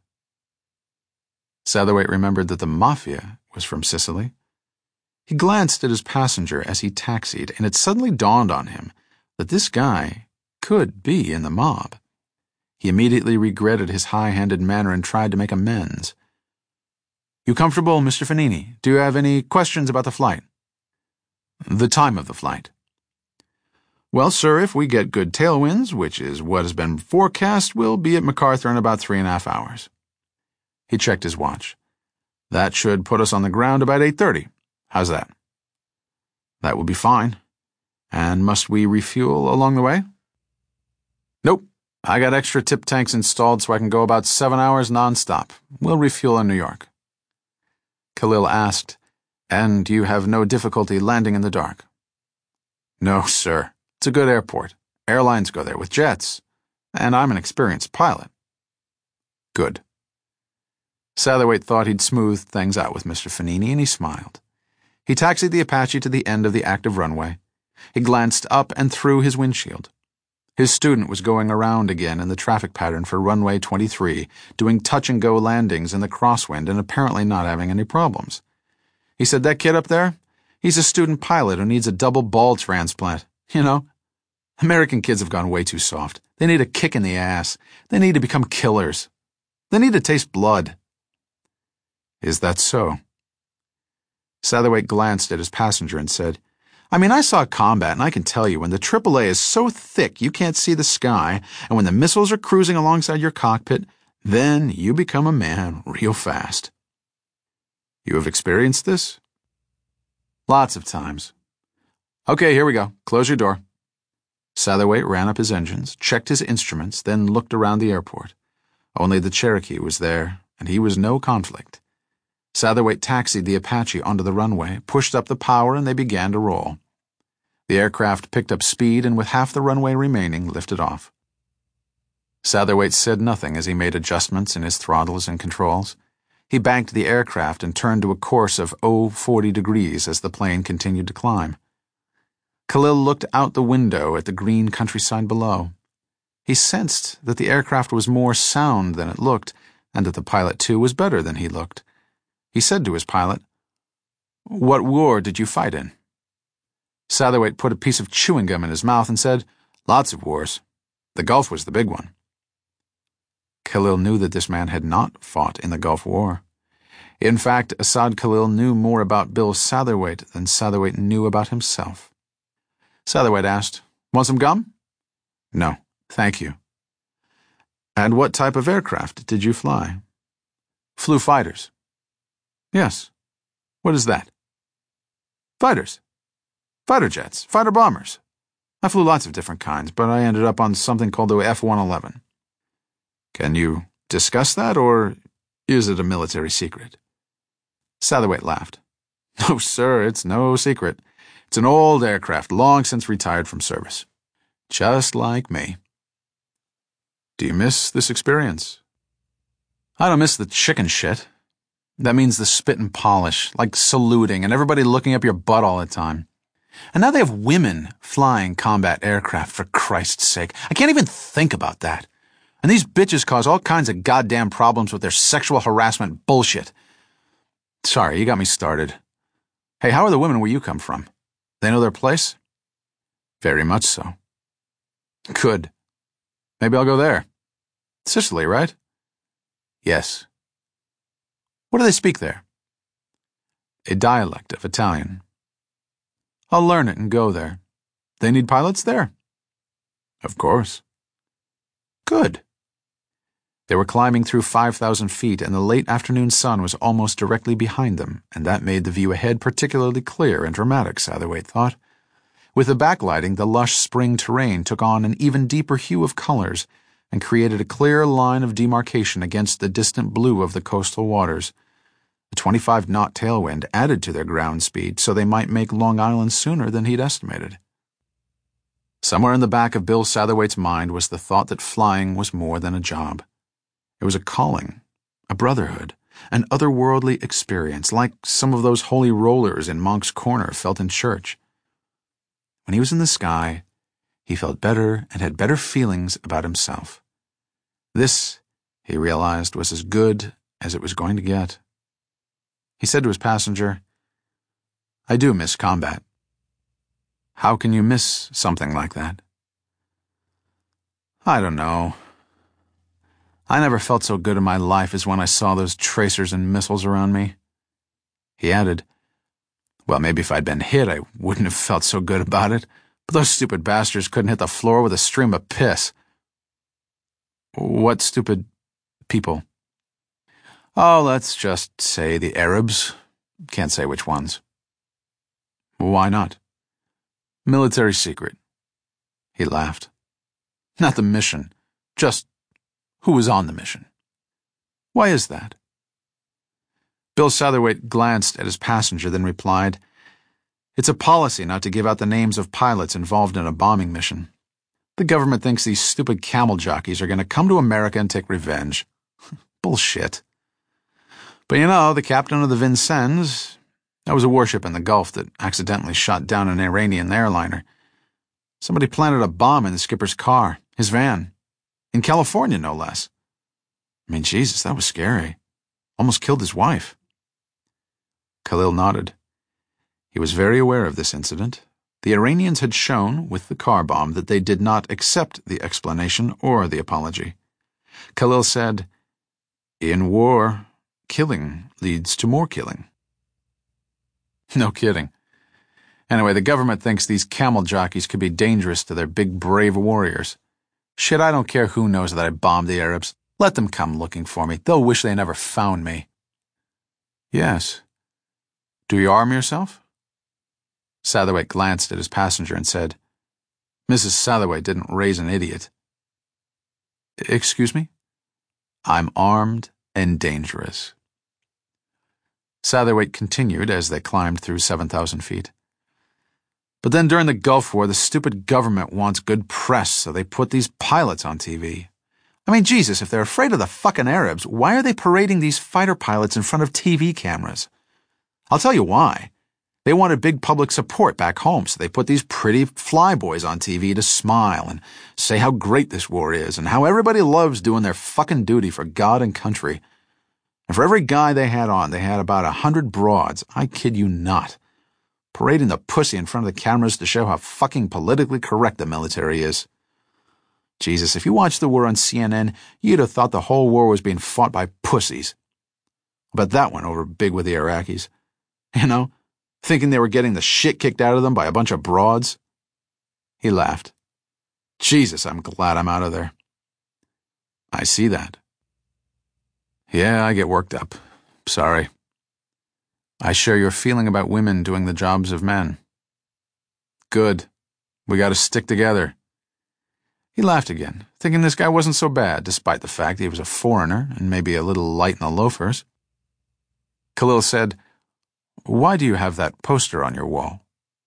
Satherwaite remembered that the Mafia was from Sicily. He glanced at his passenger as he taxied, and it suddenly dawned on him that this guy could be in the mob. He immediately regretted his high-handed manner and tried to make amends. "You comfortable, Mr. Fanini? Do you have any questions about the flight?" "The time of the flight." "Well, sir, if we get good tailwinds, which is what has been forecast, we'll be at MacArthur in about 3.5 hours. He checked his watch. "That should put us on the ground about 8:30. How's that?" "That will be fine. And must we refuel along the way?" "Nope. I got extra tip tanks installed so I can go about 7 hours non-stop. We'll refuel in New York." Khalil asked, "And you have no difficulty landing in the dark?" "No, sir. It's a good airport. Airlines go there with jets. And I'm an experienced pilot." "Good." Satherwaite thought he'd smoothed things out with Mr. Fanini, and he smiled. He taxied the Apache to the end of the active runway. He glanced up and through his windshield. His student was going around again in the traffic pattern for runway 23, doing touch-and-go landings in the crosswind and apparently not having any problems. He said, "That kid up there? He's a student pilot who needs a double ball transplant. You know, American kids have gone way too soft. They need a kick in the ass. They need to become killers. They need to taste blood." "Is that so?" Satherwaite glanced at his passenger and said, I saw combat, and I can tell you, when the AAA is so thick you can't see the sky, and when the missiles are cruising alongside your cockpit, then you become a man real fast." "You have experienced this?" "Lots of times." "Okay, here we go. Close your door." Satherwaite ran up his engines, checked his instruments, then looked around the airport. Only the Cherokee was there, and he was no conflict. Satherwaite taxied the Apache onto the runway, pushed up the power, and they began to roll. The aircraft picked up speed and with half the runway remaining, lifted off. Satherwaite said nothing as he made adjustments in his throttles and controls. He banked the aircraft and turned to a course of 40 degrees as the plane continued to climb. Khalil looked out the window at the green countryside below. He sensed that the aircraft was more sound than it looked, and that the pilot, too, was better than he looked. He said to his pilot, "What war did you fight in?" Satherwaite put a piece of chewing gum in his mouth and said, "Lots of wars. The Gulf was the big one." Khalil knew that this man had not fought in the Gulf War. In fact, Asad Khalil knew more about Bill Satherwaite than Satherwaite knew about himself. Satherwaite asked, "Want some gum?" "No, thank you." "And what type of aircraft did you fly?" "Flew fighters." "Yes. What is that?" "Fighters. Fighter jets, fighter bombers. I flew lots of different kinds, but I ended up on something called the F-111. "Can you discuss that, or is it a military secret?" Satterthwaite laughed. No, sir, it's no secret. It's an old aircraft, long since retired from service. Just like me. Do you miss this experience? I don't miss the chicken shit. That means the spit and polish, like saluting and everybody looking up your butt all the time. And now they have women flying combat aircraft, for Christ's sake. I can't even think about that. And these bitches cause all kinds of goddamn problems with their sexual harassment bullshit. Sorry, you got me started. Hey, how are the women where you come from? They know their place? Very much so. Good. Maybe I'll go there. Sicily, right? Yes. What do they speak there? A dialect of Italian. I'll learn it and go there. They need pilots there? Of course. Good. They were climbing through 5,000 feet, and the late afternoon sun was almost directly behind them, and that made the view ahead particularly clear and dramatic, Satterthwaite thought. With the backlighting, the lush spring terrain took on an even deeper hue of colors and created a clear line of demarcation against the distant blue of the coastal waters. A 25-knot tailwind added to their ground speed so they might make Long Island sooner than he'd estimated. Somewhere in the back of Bill Satterthwaite's mind was the thought that flying was more than a job. It was a calling, a brotherhood, an otherworldly experience, like some of those holy rollers in Monk's Corner felt in church. When he was in the sky, he felt better and had better feelings about himself. This, he realized, was as good as it was going to get. He said to his passenger, I do miss combat. How can you miss something like that? I don't know. I never felt so good in my life as when I saw those tracers and missiles around me. He added, well, maybe if I'd been hit, I wouldn't have felt so good about it, but those stupid bastards couldn't hit the floor with a stream of piss. What stupid people? Oh, let's just say the Arabs. Can't say which ones. Why not? Military secret. He laughed. Not the mission, just who was on the mission. Why is that? Bill Satterthwaite glanced at his passenger, then replied, It's a policy not to give out the names of pilots involved in a bombing mission. The government thinks these stupid camel jockeys are going to come to America and take revenge. Bullshit. But you know, the captain of the Vincennes, that was a warship in the Gulf that accidentally shot down an Iranian airliner. Somebody planted a bomb in the skipper's car, his van. In California, no less. I mean, Jesus, that was scary. Almost killed his wife. Khalil nodded. He was very aware of this incident. The Iranians had shown, with the car bomb, that they did not accept the explanation or the apology. Khalil said, In war, killing leads to more killing. No kidding. Anyway, the government thinks these camel jockeys could be dangerous to their big, brave warriors. Shit, I don't care who knows that I bombed the Arabs. Let them come looking for me. They'll wish they never found me. Yes. Do you arm yourself? Satterthwaite glanced at his passenger and said, Mrs. Satterthwaite didn't raise an idiot. Excuse me? I'm armed and dangerous. Satterthwaite continued as they climbed through 7,000 feet. But then during the Gulf War, the stupid government wants good press, so they put these pilots on TV. I mean, Jesus, if they're afraid of the fucking Arabs, why are they parading these fighter pilots in front of TV cameras? I'll tell you why. They wanted big public support back home, so they put these pretty flyboys on TV to smile and say how great this war is and how everybody loves doing their fucking duty for God and country. And for every guy they had on, they had about 100 broads. I kid you not. Parading the pussy in front of the cameras to show how fucking politically correct the military is. Jesus, if you watched the war on CNN, you'd have thought the whole war was being fought by pussies. But that went over big with the Iraqis. You know, thinking they were getting the shit kicked out of them by a bunch of broads. He laughed. Jesus, I'm glad I'm out of there. I see that. Yeah, I get worked up. Sorry. I share your feeling about women doing the jobs of men. Good. We gotta stick together. He laughed again, thinking this guy wasn't so bad, despite the fact he was a foreigner and maybe a little light in the loafers. Khalil said, Why do you have that poster on your wall?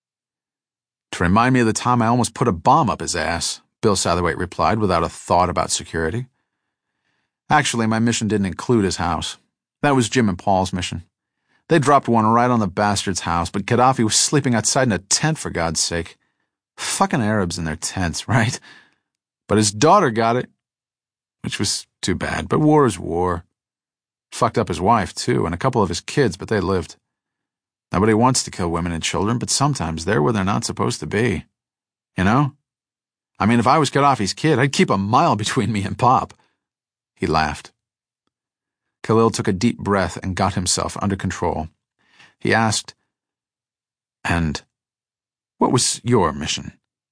To remind me of the time I almost put a bomb up his ass, Bill Satterwhite replied without a thought about security. Actually, my mission didn't include his house. That was Jim and Paul's mission. They dropped one right on the bastard's house, but Gaddafi was sleeping outside in a tent, for God's sake. Fucking Arabs in their tents, right? But his daughter got it, which was too bad, but war is war. Fucked up his wife, too, and a couple of his kids, but they lived. Nobody wants to kill women and children, but sometimes they're where they're not supposed to be. You know? I mean, if I was Gaddafi's kid, I'd keep a mile between me and Pop. He laughed. Khalil took a deep breath and got himself under control. He asked, "And what was your mission?"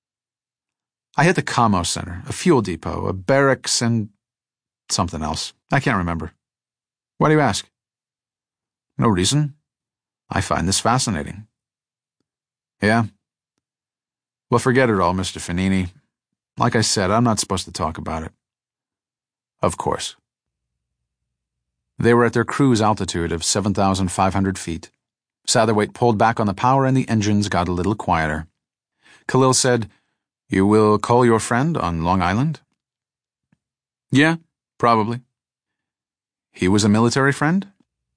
"I hit the Commo Center, a fuel depot, a barracks, and something else. I can't remember." "Why do you ask?" "No reason. I find this fascinating." "Yeah? Well, forget it all, Mr. Fanini. Like I said, I'm not supposed to talk about it." "Of course." They were at their cruise altitude of 7,500 feet. Satterwhite pulled back on the power and the engines got a little quieter. Khalil said, "You will call your friend on Long Island?" "Yeah, probably." "He was a military friend?"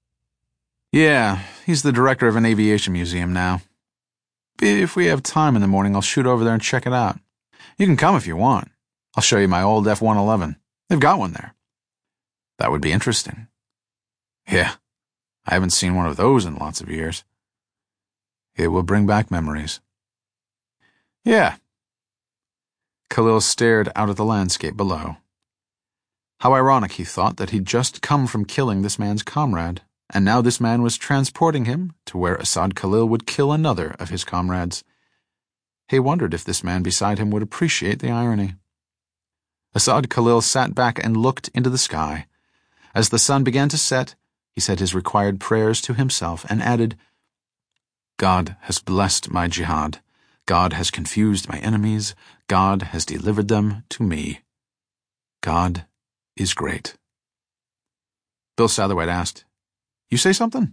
"Yeah, he's the director of an aviation museum now. If we have time in the morning, I'll shoot over there and check it out. You can come if you want. I'll show you my old F-111. They've got one there." "That would be interesting." "Yeah, I haven't seen one of those in lots of years." "It will bring back memories." "Yeah." Khalil stared out at the landscape below. How ironic, he thought, that he'd just come from killing this man's comrade, and now this man was transporting him to where Assad Khalil would kill another of his comrades. He wondered if this man beside him would appreciate the irony. Assad Khalil sat back and looked into the sky. As the sun began to set, he said his required prayers to himself and added, "God has blessed my jihad. God has confused my enemies. God has delivered them to me. God is great." Bill Satterwhite asked, "You say something?"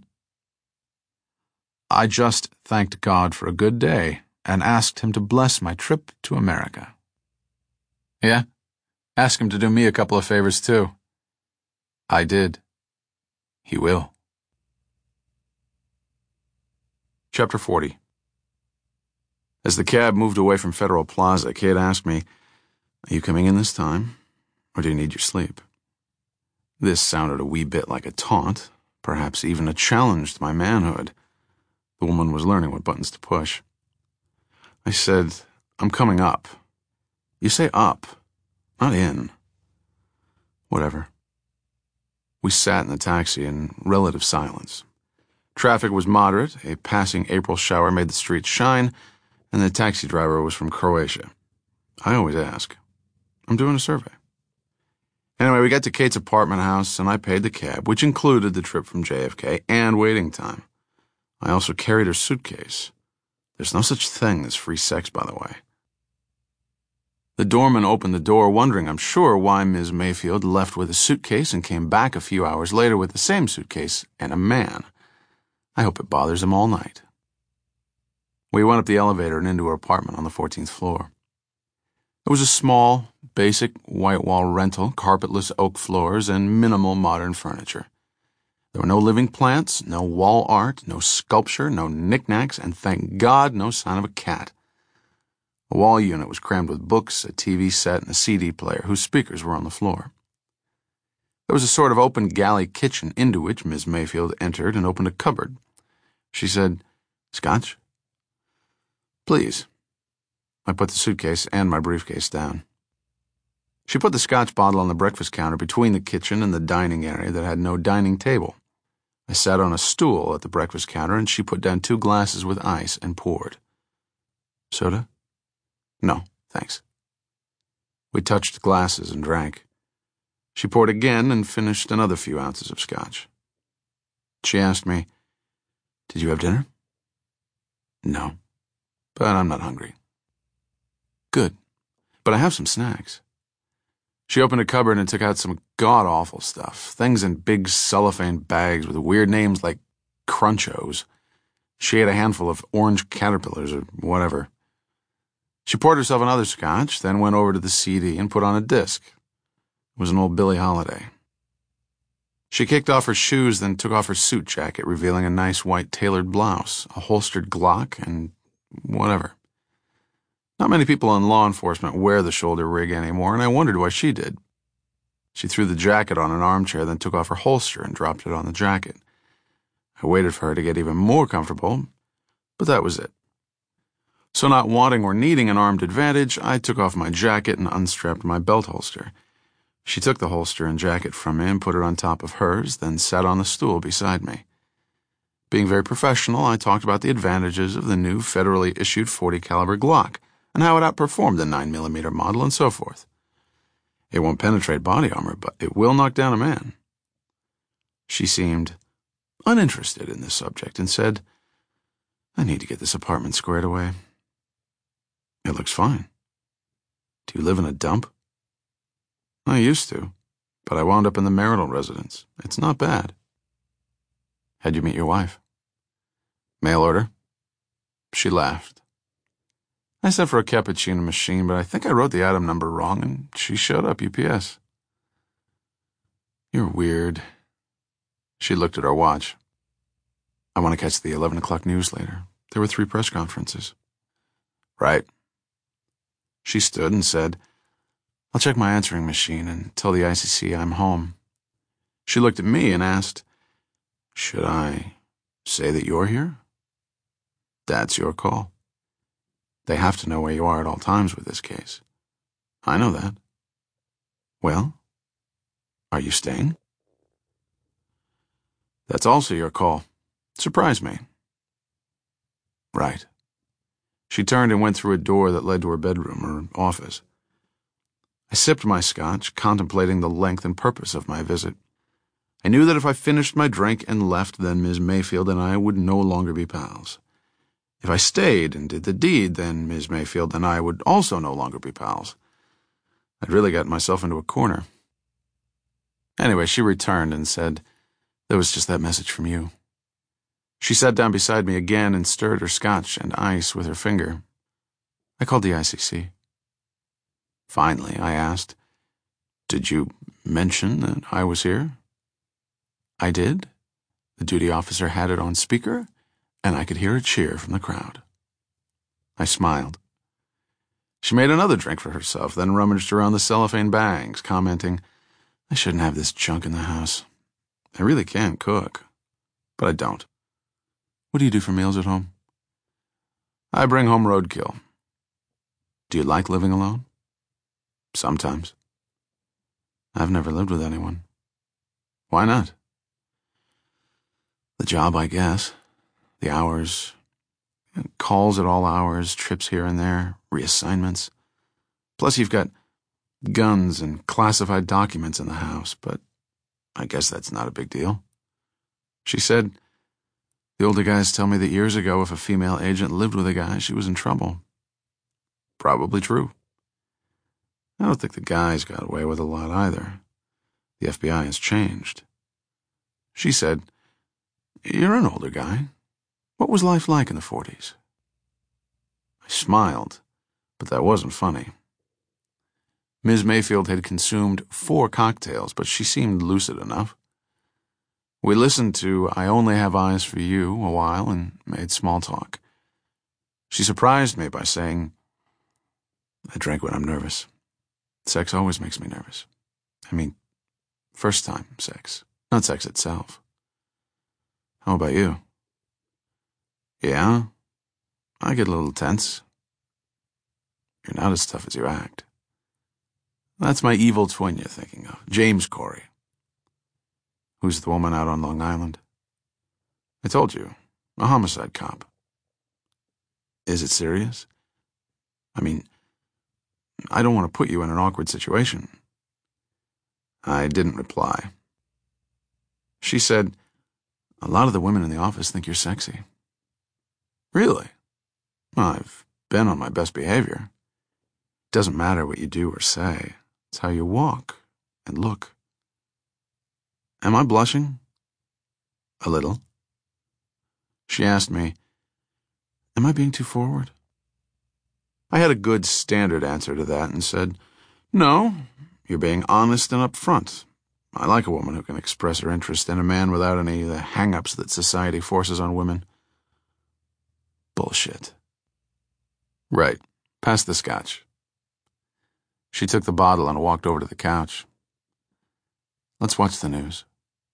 "I just thanked God for a good day and asked him to bless my trip to America." "Yeah? Ask him to do me a couple of favors, too." "I did. He will." Chapter 40. As the cab moved away from Federal Plaza, Kate asked me, "Are you coming in this time, or do you need your sleep?" This sounded a wee bit like a taunt, perhaps even a challenge to my manhood. The woman was learning what buttons to push. I said, "I'm coming up." "You say up, not in." "Whatever." We sat in the taxi in relative silence. Traffic was moderate, a passing April shower made the streets shine, and the taxi driver was from Croatia. I always ask. I'm doing a survey. Anyway, we got to Kate's apartment house, and I paid the cab, which included the trip from JFK and waiting time. I also carried her suitcase. There's no such thing as free sex, by the way. The doorman opened the door, wondering, I'm sure, why Ms. Mayfield left with a suitcase and came back a few hours later with the same suitcase and a man. I hope it bothers him all night. We went up the elevator and into her apartment on the 14th floor. It was a small, basic, white-wall rental, carpetless oak floors, and minimal modern furniture. There were no living plants, no wall art, no sculpture, no knickknacks, and thank God, no sign of a cat. A wall unit was crammed with books, a TV set, and a CD player whose speakers were on the floor. There was a sort of open galley kitchen into which Miss Mayfield entered and opened a cupboard. She said, "Scotch?" "Please." I put the suitcase and my briefcase down. She put the scotch bottle on the breakfast counter between the kitchen and the dining area that had no dining table. I sat on a stool at the breakfast counter and she put down 2 glasses with ice and poured. "Soda?" "No, thanks." We touched glasses and drank. She poured again and finished another few ounces of scotch. She asked me, "Did you have dinner?" "No, but I'm not hungry." "Good, but I have some snacks." She opened a cupboard and took out some god-awful stuff, things in big cellophane bags with weird names like Crunchos. She ate a handful of orange caterpillars or whatever. She poured herself another scotch, then went over to the CD and put on a disc. It was an old Billie Holiday. She kicked off her shoes, then took off her suit jacket, revealing a nice white tailored blouse, a holstered Glock, and whatever. Not many people in law enforcement wear the shoulder rig anymore, and I wondered why she did. She threw the jacket on an armchair, then took off her holster and dropped it on the jacket. I waited for her to get even more comfortable, but that was it. So not wanting or needing an armed advantage, I took off my jacket and unstrapped my belt holster. She took the holster and jacket from me and put it on top of hers, then sat on the stool beside me. Being very professional, I talked about the advantages of the new federally issued .40 caliber Glock and how it outperformed the 9mm model and so forth. It won't penetrate body armor, but it will knock down a man. She seemed uninterested in this subject and said, "I need to get this apartment squared away." "It looks fine. Do you live in a dump?" "I used to, but I wound up in the marital residence. It's not bad." "How'd you meet your wife?" "Mail order." She laughed. I sent for a cappuccino machine, but I think I wrote the item number wrong, and she showed up UPS. "You're weird." She looked at her watch. "I want to catch the 11 o'clock news later. There were 3 press conferences." "Right." She stood and said, "I'll check my answering machine and tell the ICC I'm home." She looked at me and asked, "Should I say that you're here?" "That's your call. They have to know where you are at all times with this case." "I know that." "Well, are you staying?" "That's also your call. Surprise me." "Right." She turned and went through a door that led to her bedroom or office. I sipped my scotch, contemplating the length and purpose of my visit. I knew that if I finished my drink and left, then Ms. Mayfield and I would no longer be pals. If I stayed and did the deed, then Ms. Mayfield and I would also no longer be pals. I'd really gotten myself into a corner. Anyway, she returned and said, "There was just that message from you." She sat down beside me again and stirred her scotch and ice with her finger. "I called the ICC. Finally, I asked, "Did you mention that I was here?" "I did." The duty officer had it on speaker, and I could hear a cheer from the crowd. I smiled. She made another drink for herself, then rummaged around the cellophane bags, commenting, "I shouldn't have this junk in the house. I really can cook, but I don't." "What do you do for meals at home?" "I bring home roadkill." "Do you like living alone?" "Sometimes." "I've never lived with anyone." "Why not?" "The job, I guess. The hours. Calls at all hours, trips here and there, reassignments. Plus you've got guns and classified documents in the house, but I guess that's not a big deal." She said, "The older guys tell me that years ago if a female agent lived with a guy, she was in trouble." Probably true. I don't think the guys got away with a lot either. The FBI has changed. She said, "You're an older guy. What was life like in the 40s? I smiled, but that wasn't funny. Ms. Mayfield had consumed 4 cocktails, but she seemed lucid enough. We listened to I Only Have Eyes for You a while and made small talk. She surprised me by saying, "I drink when I'm nervous. Sex always makes me nervous. I mean, first time sex, not sex itself." "How about you?" "Yeah, I get a little tense." "You're not as tough as you act." "That's my evil twin you're thinking of, James Corey." "Who's the woman out on Long Island?" "I told you, a homicide cop." "Is it serious? I mean, I don't want to put you in an awkward situation." I didn't reply. She said, "A lot of the women in the office think you're sexy." "Really?" "I've been on my best behavior. It doesn't matter what you do or say. It's how you walk and look." "Am I blushing?" "A little." She asked me, Am I being too forward? I had a good standard answer to that and said, "No, you're being honest and upfront. I like a woman who can express her interest in a man without any of the hang-ups that society forces on women." Bullshit. Right. Pass the scotch. She took the bottle and walked over to the couch. Let's watch the news.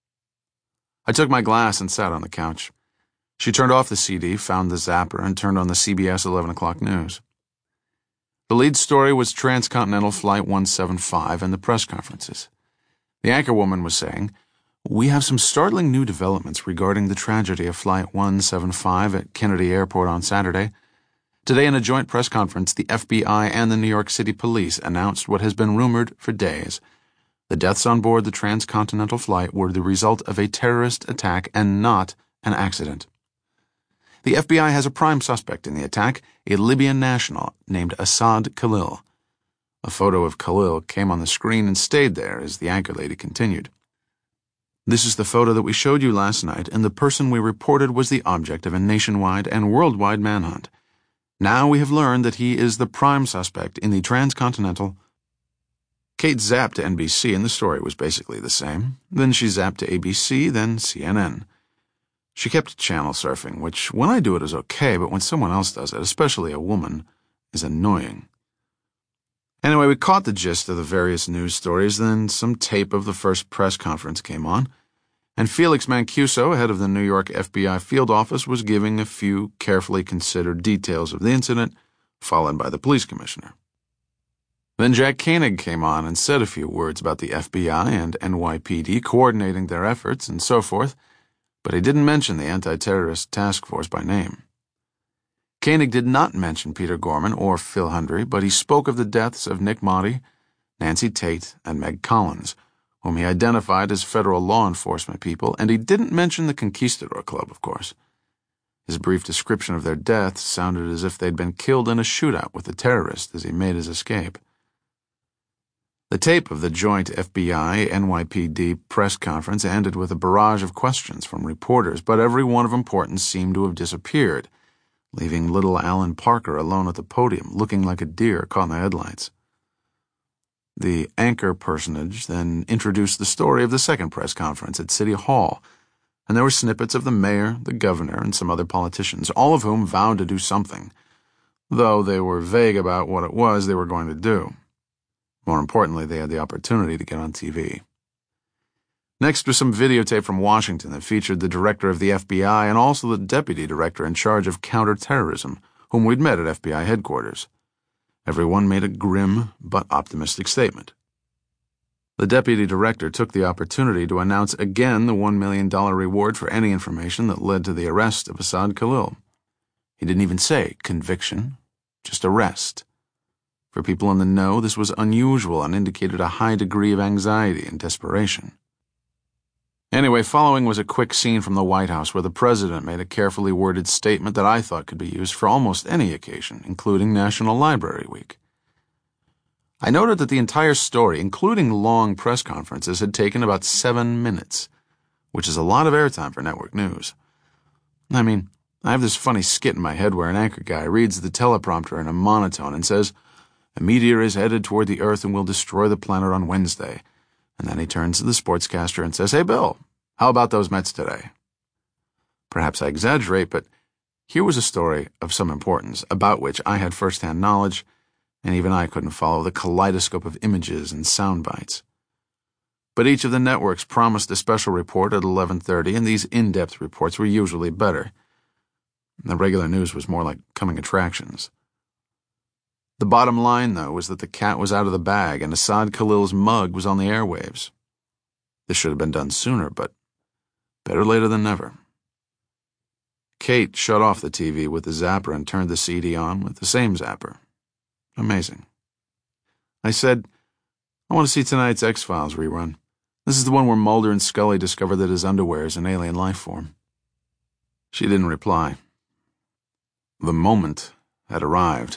I took my glass and sat on the couch. She turned off the CD, found the zapper, and turned on the CBS 11 o'clock news. The lead story was Transcontinental Flight 175 and the press conferences. The anchorwoman was saying, "We have some startling new developments regarding the tragedy of Flight 175 at Kennedy Airport on Saturday. Today in a joint press conference, the FBI and the New York City Police announced what has been rumored for days. The deaths on board the transcontinental flight were the result of a terrorist attack and not an accident. The FBI has a prime suspect in the attack, a Libyan national named Asad Khalil." A photo of Khalil came on the screen and stayed there as the anchor lady continued. "This is the photo that we showed you last night, and the person we reported was the object of a nationwide and worldwide manhunt. Now we have learned that he is the prime suspect in the transcontinental." Kate zapped to NBC, and the story was basically the same. Then she zapped to ABC, then CNN. She kept channel surfing, which, when I do it, is okay, but when someone else does it, especially a woman, is annoying. Anyway, we caught the gist of the various news stories, then some tape of the first press conference came on, and Felix Mancuso, head of the New York FBI field office, was giving a few carefully considered details of the incident, followed by the police commissioner. Then Jack Koenig came on and said a few words about the FBI and NYPD coordinating their efforts and so forth, but he didn't mention the anti-terrorist task force by name. Koenig did not mention Peter Gorman or Phil Hundrey, but he spoke of the deaths of Nick Motti, Nancy Tate, and Meg Collins, whom he identified as federal law enforcement people, and he didn't mention the Conquistador Club, of course. His brief description of their deaths sounded as if they'd been killed in a shootout with a terrorist as he made his escape. The tape of the joint FBI-NYPD press conference ended with a barrage of questions from reporters, but every one of importance seemed to have disappeared, leaving little Alan Parker alone at the podium, looking like a deer caught in the headlights. The anchor personage then introduced the story of the second press conference at City Hall, and there were snippets of the mayor, the governor, and some other politicians, all of whom vowed to do something, though they were vague about what it was they were going to do. More importantly, they had the opportunity to get on TV. Next was some videotape from Washington that featured the director of the FBI and also the deputy director in charge of counterterrorism, whom we'd met at FBI headquarters. Everyone made a grim but optimistic statement. The deputy director took the opportunity to announce again the $1 million reward for any information that led to the arrest of Asad Khalil. He didn't even say conviction, just arrest. For people in the know, this was unusual and indicated a high degree of anxiety and desperation. Anyway, following was a quick scene from the White House where the president made a carefully worded statement that I thought could be used for almost any occasion, including National Library Week. I noted that the entire story, including long press conferences, had taken about 7 minutes, which is a lot of airtime for network news. I mean, I have this funny skit in my head where an anchor guy reads the teleprompter in a monotone and says, "A meteor is headed toward the Earth and will destroy the planet on Wednesday." And then he turns to the sportscaster and says, "Hey, Bill, how about those Mets today?" Perhaps I exaggerate, but here was a story of some importance about which I had first-hand knowledge, and even I couldn't follow the kaleidoscope of images and sound bites. But each of the networks promised a special report at 11:30, and these in-depth reports were usually better. The regular news was more like coming attractions. The bottom line, though, was that the cat was out of the bag and Asad Khalil's mug was on the airwaves. This should have been done sooner, but better later than never. Kate shut off the TV with the zapper and turned the CD on with the same zapper. Amazing. I said, "I want to see tonight's X-Files rerun. This is the one where Mulder and Scully discover that his underwear is an alien life form." She didn't reply. The moment had arrived.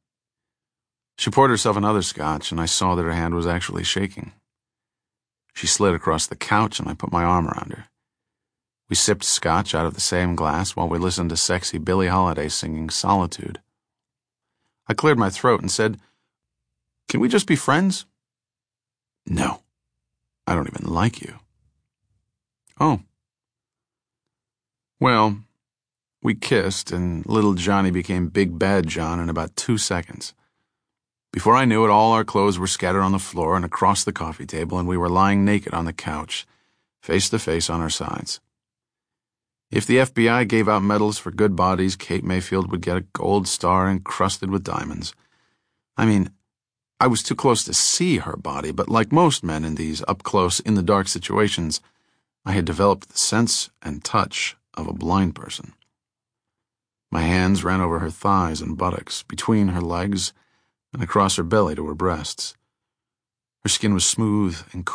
She poured herself another scotch, and I saw that her hand was actually shaking. She slid across the couch, and I put my arm around her. We sipped scotch out of the same glass while we listened to sexy Billie Holiday singing Solitude. I cleared my throat and said, "Can we just be friends?" "No, I don't even like you." "Oh." Well, we kissed, and little Johnny became Big Bad John in about 2 seconds. Before I knew it, all our clothes were scattered on the floor and across the coffee table, and we were lying naked on the couch, face to face on our sides. If the FBI gave out medals for good bodies, Kate Mayfield would get a gold star encrusted with diamonds. I mean, I was too close to see her body, but like most men in these up-close, in-the-dark situations, I had developed the sense and touch of a blind person. My hands ran over her thighs and buttocks, between her legs, and across her belly to her breasts. Her skin was smooth and cool.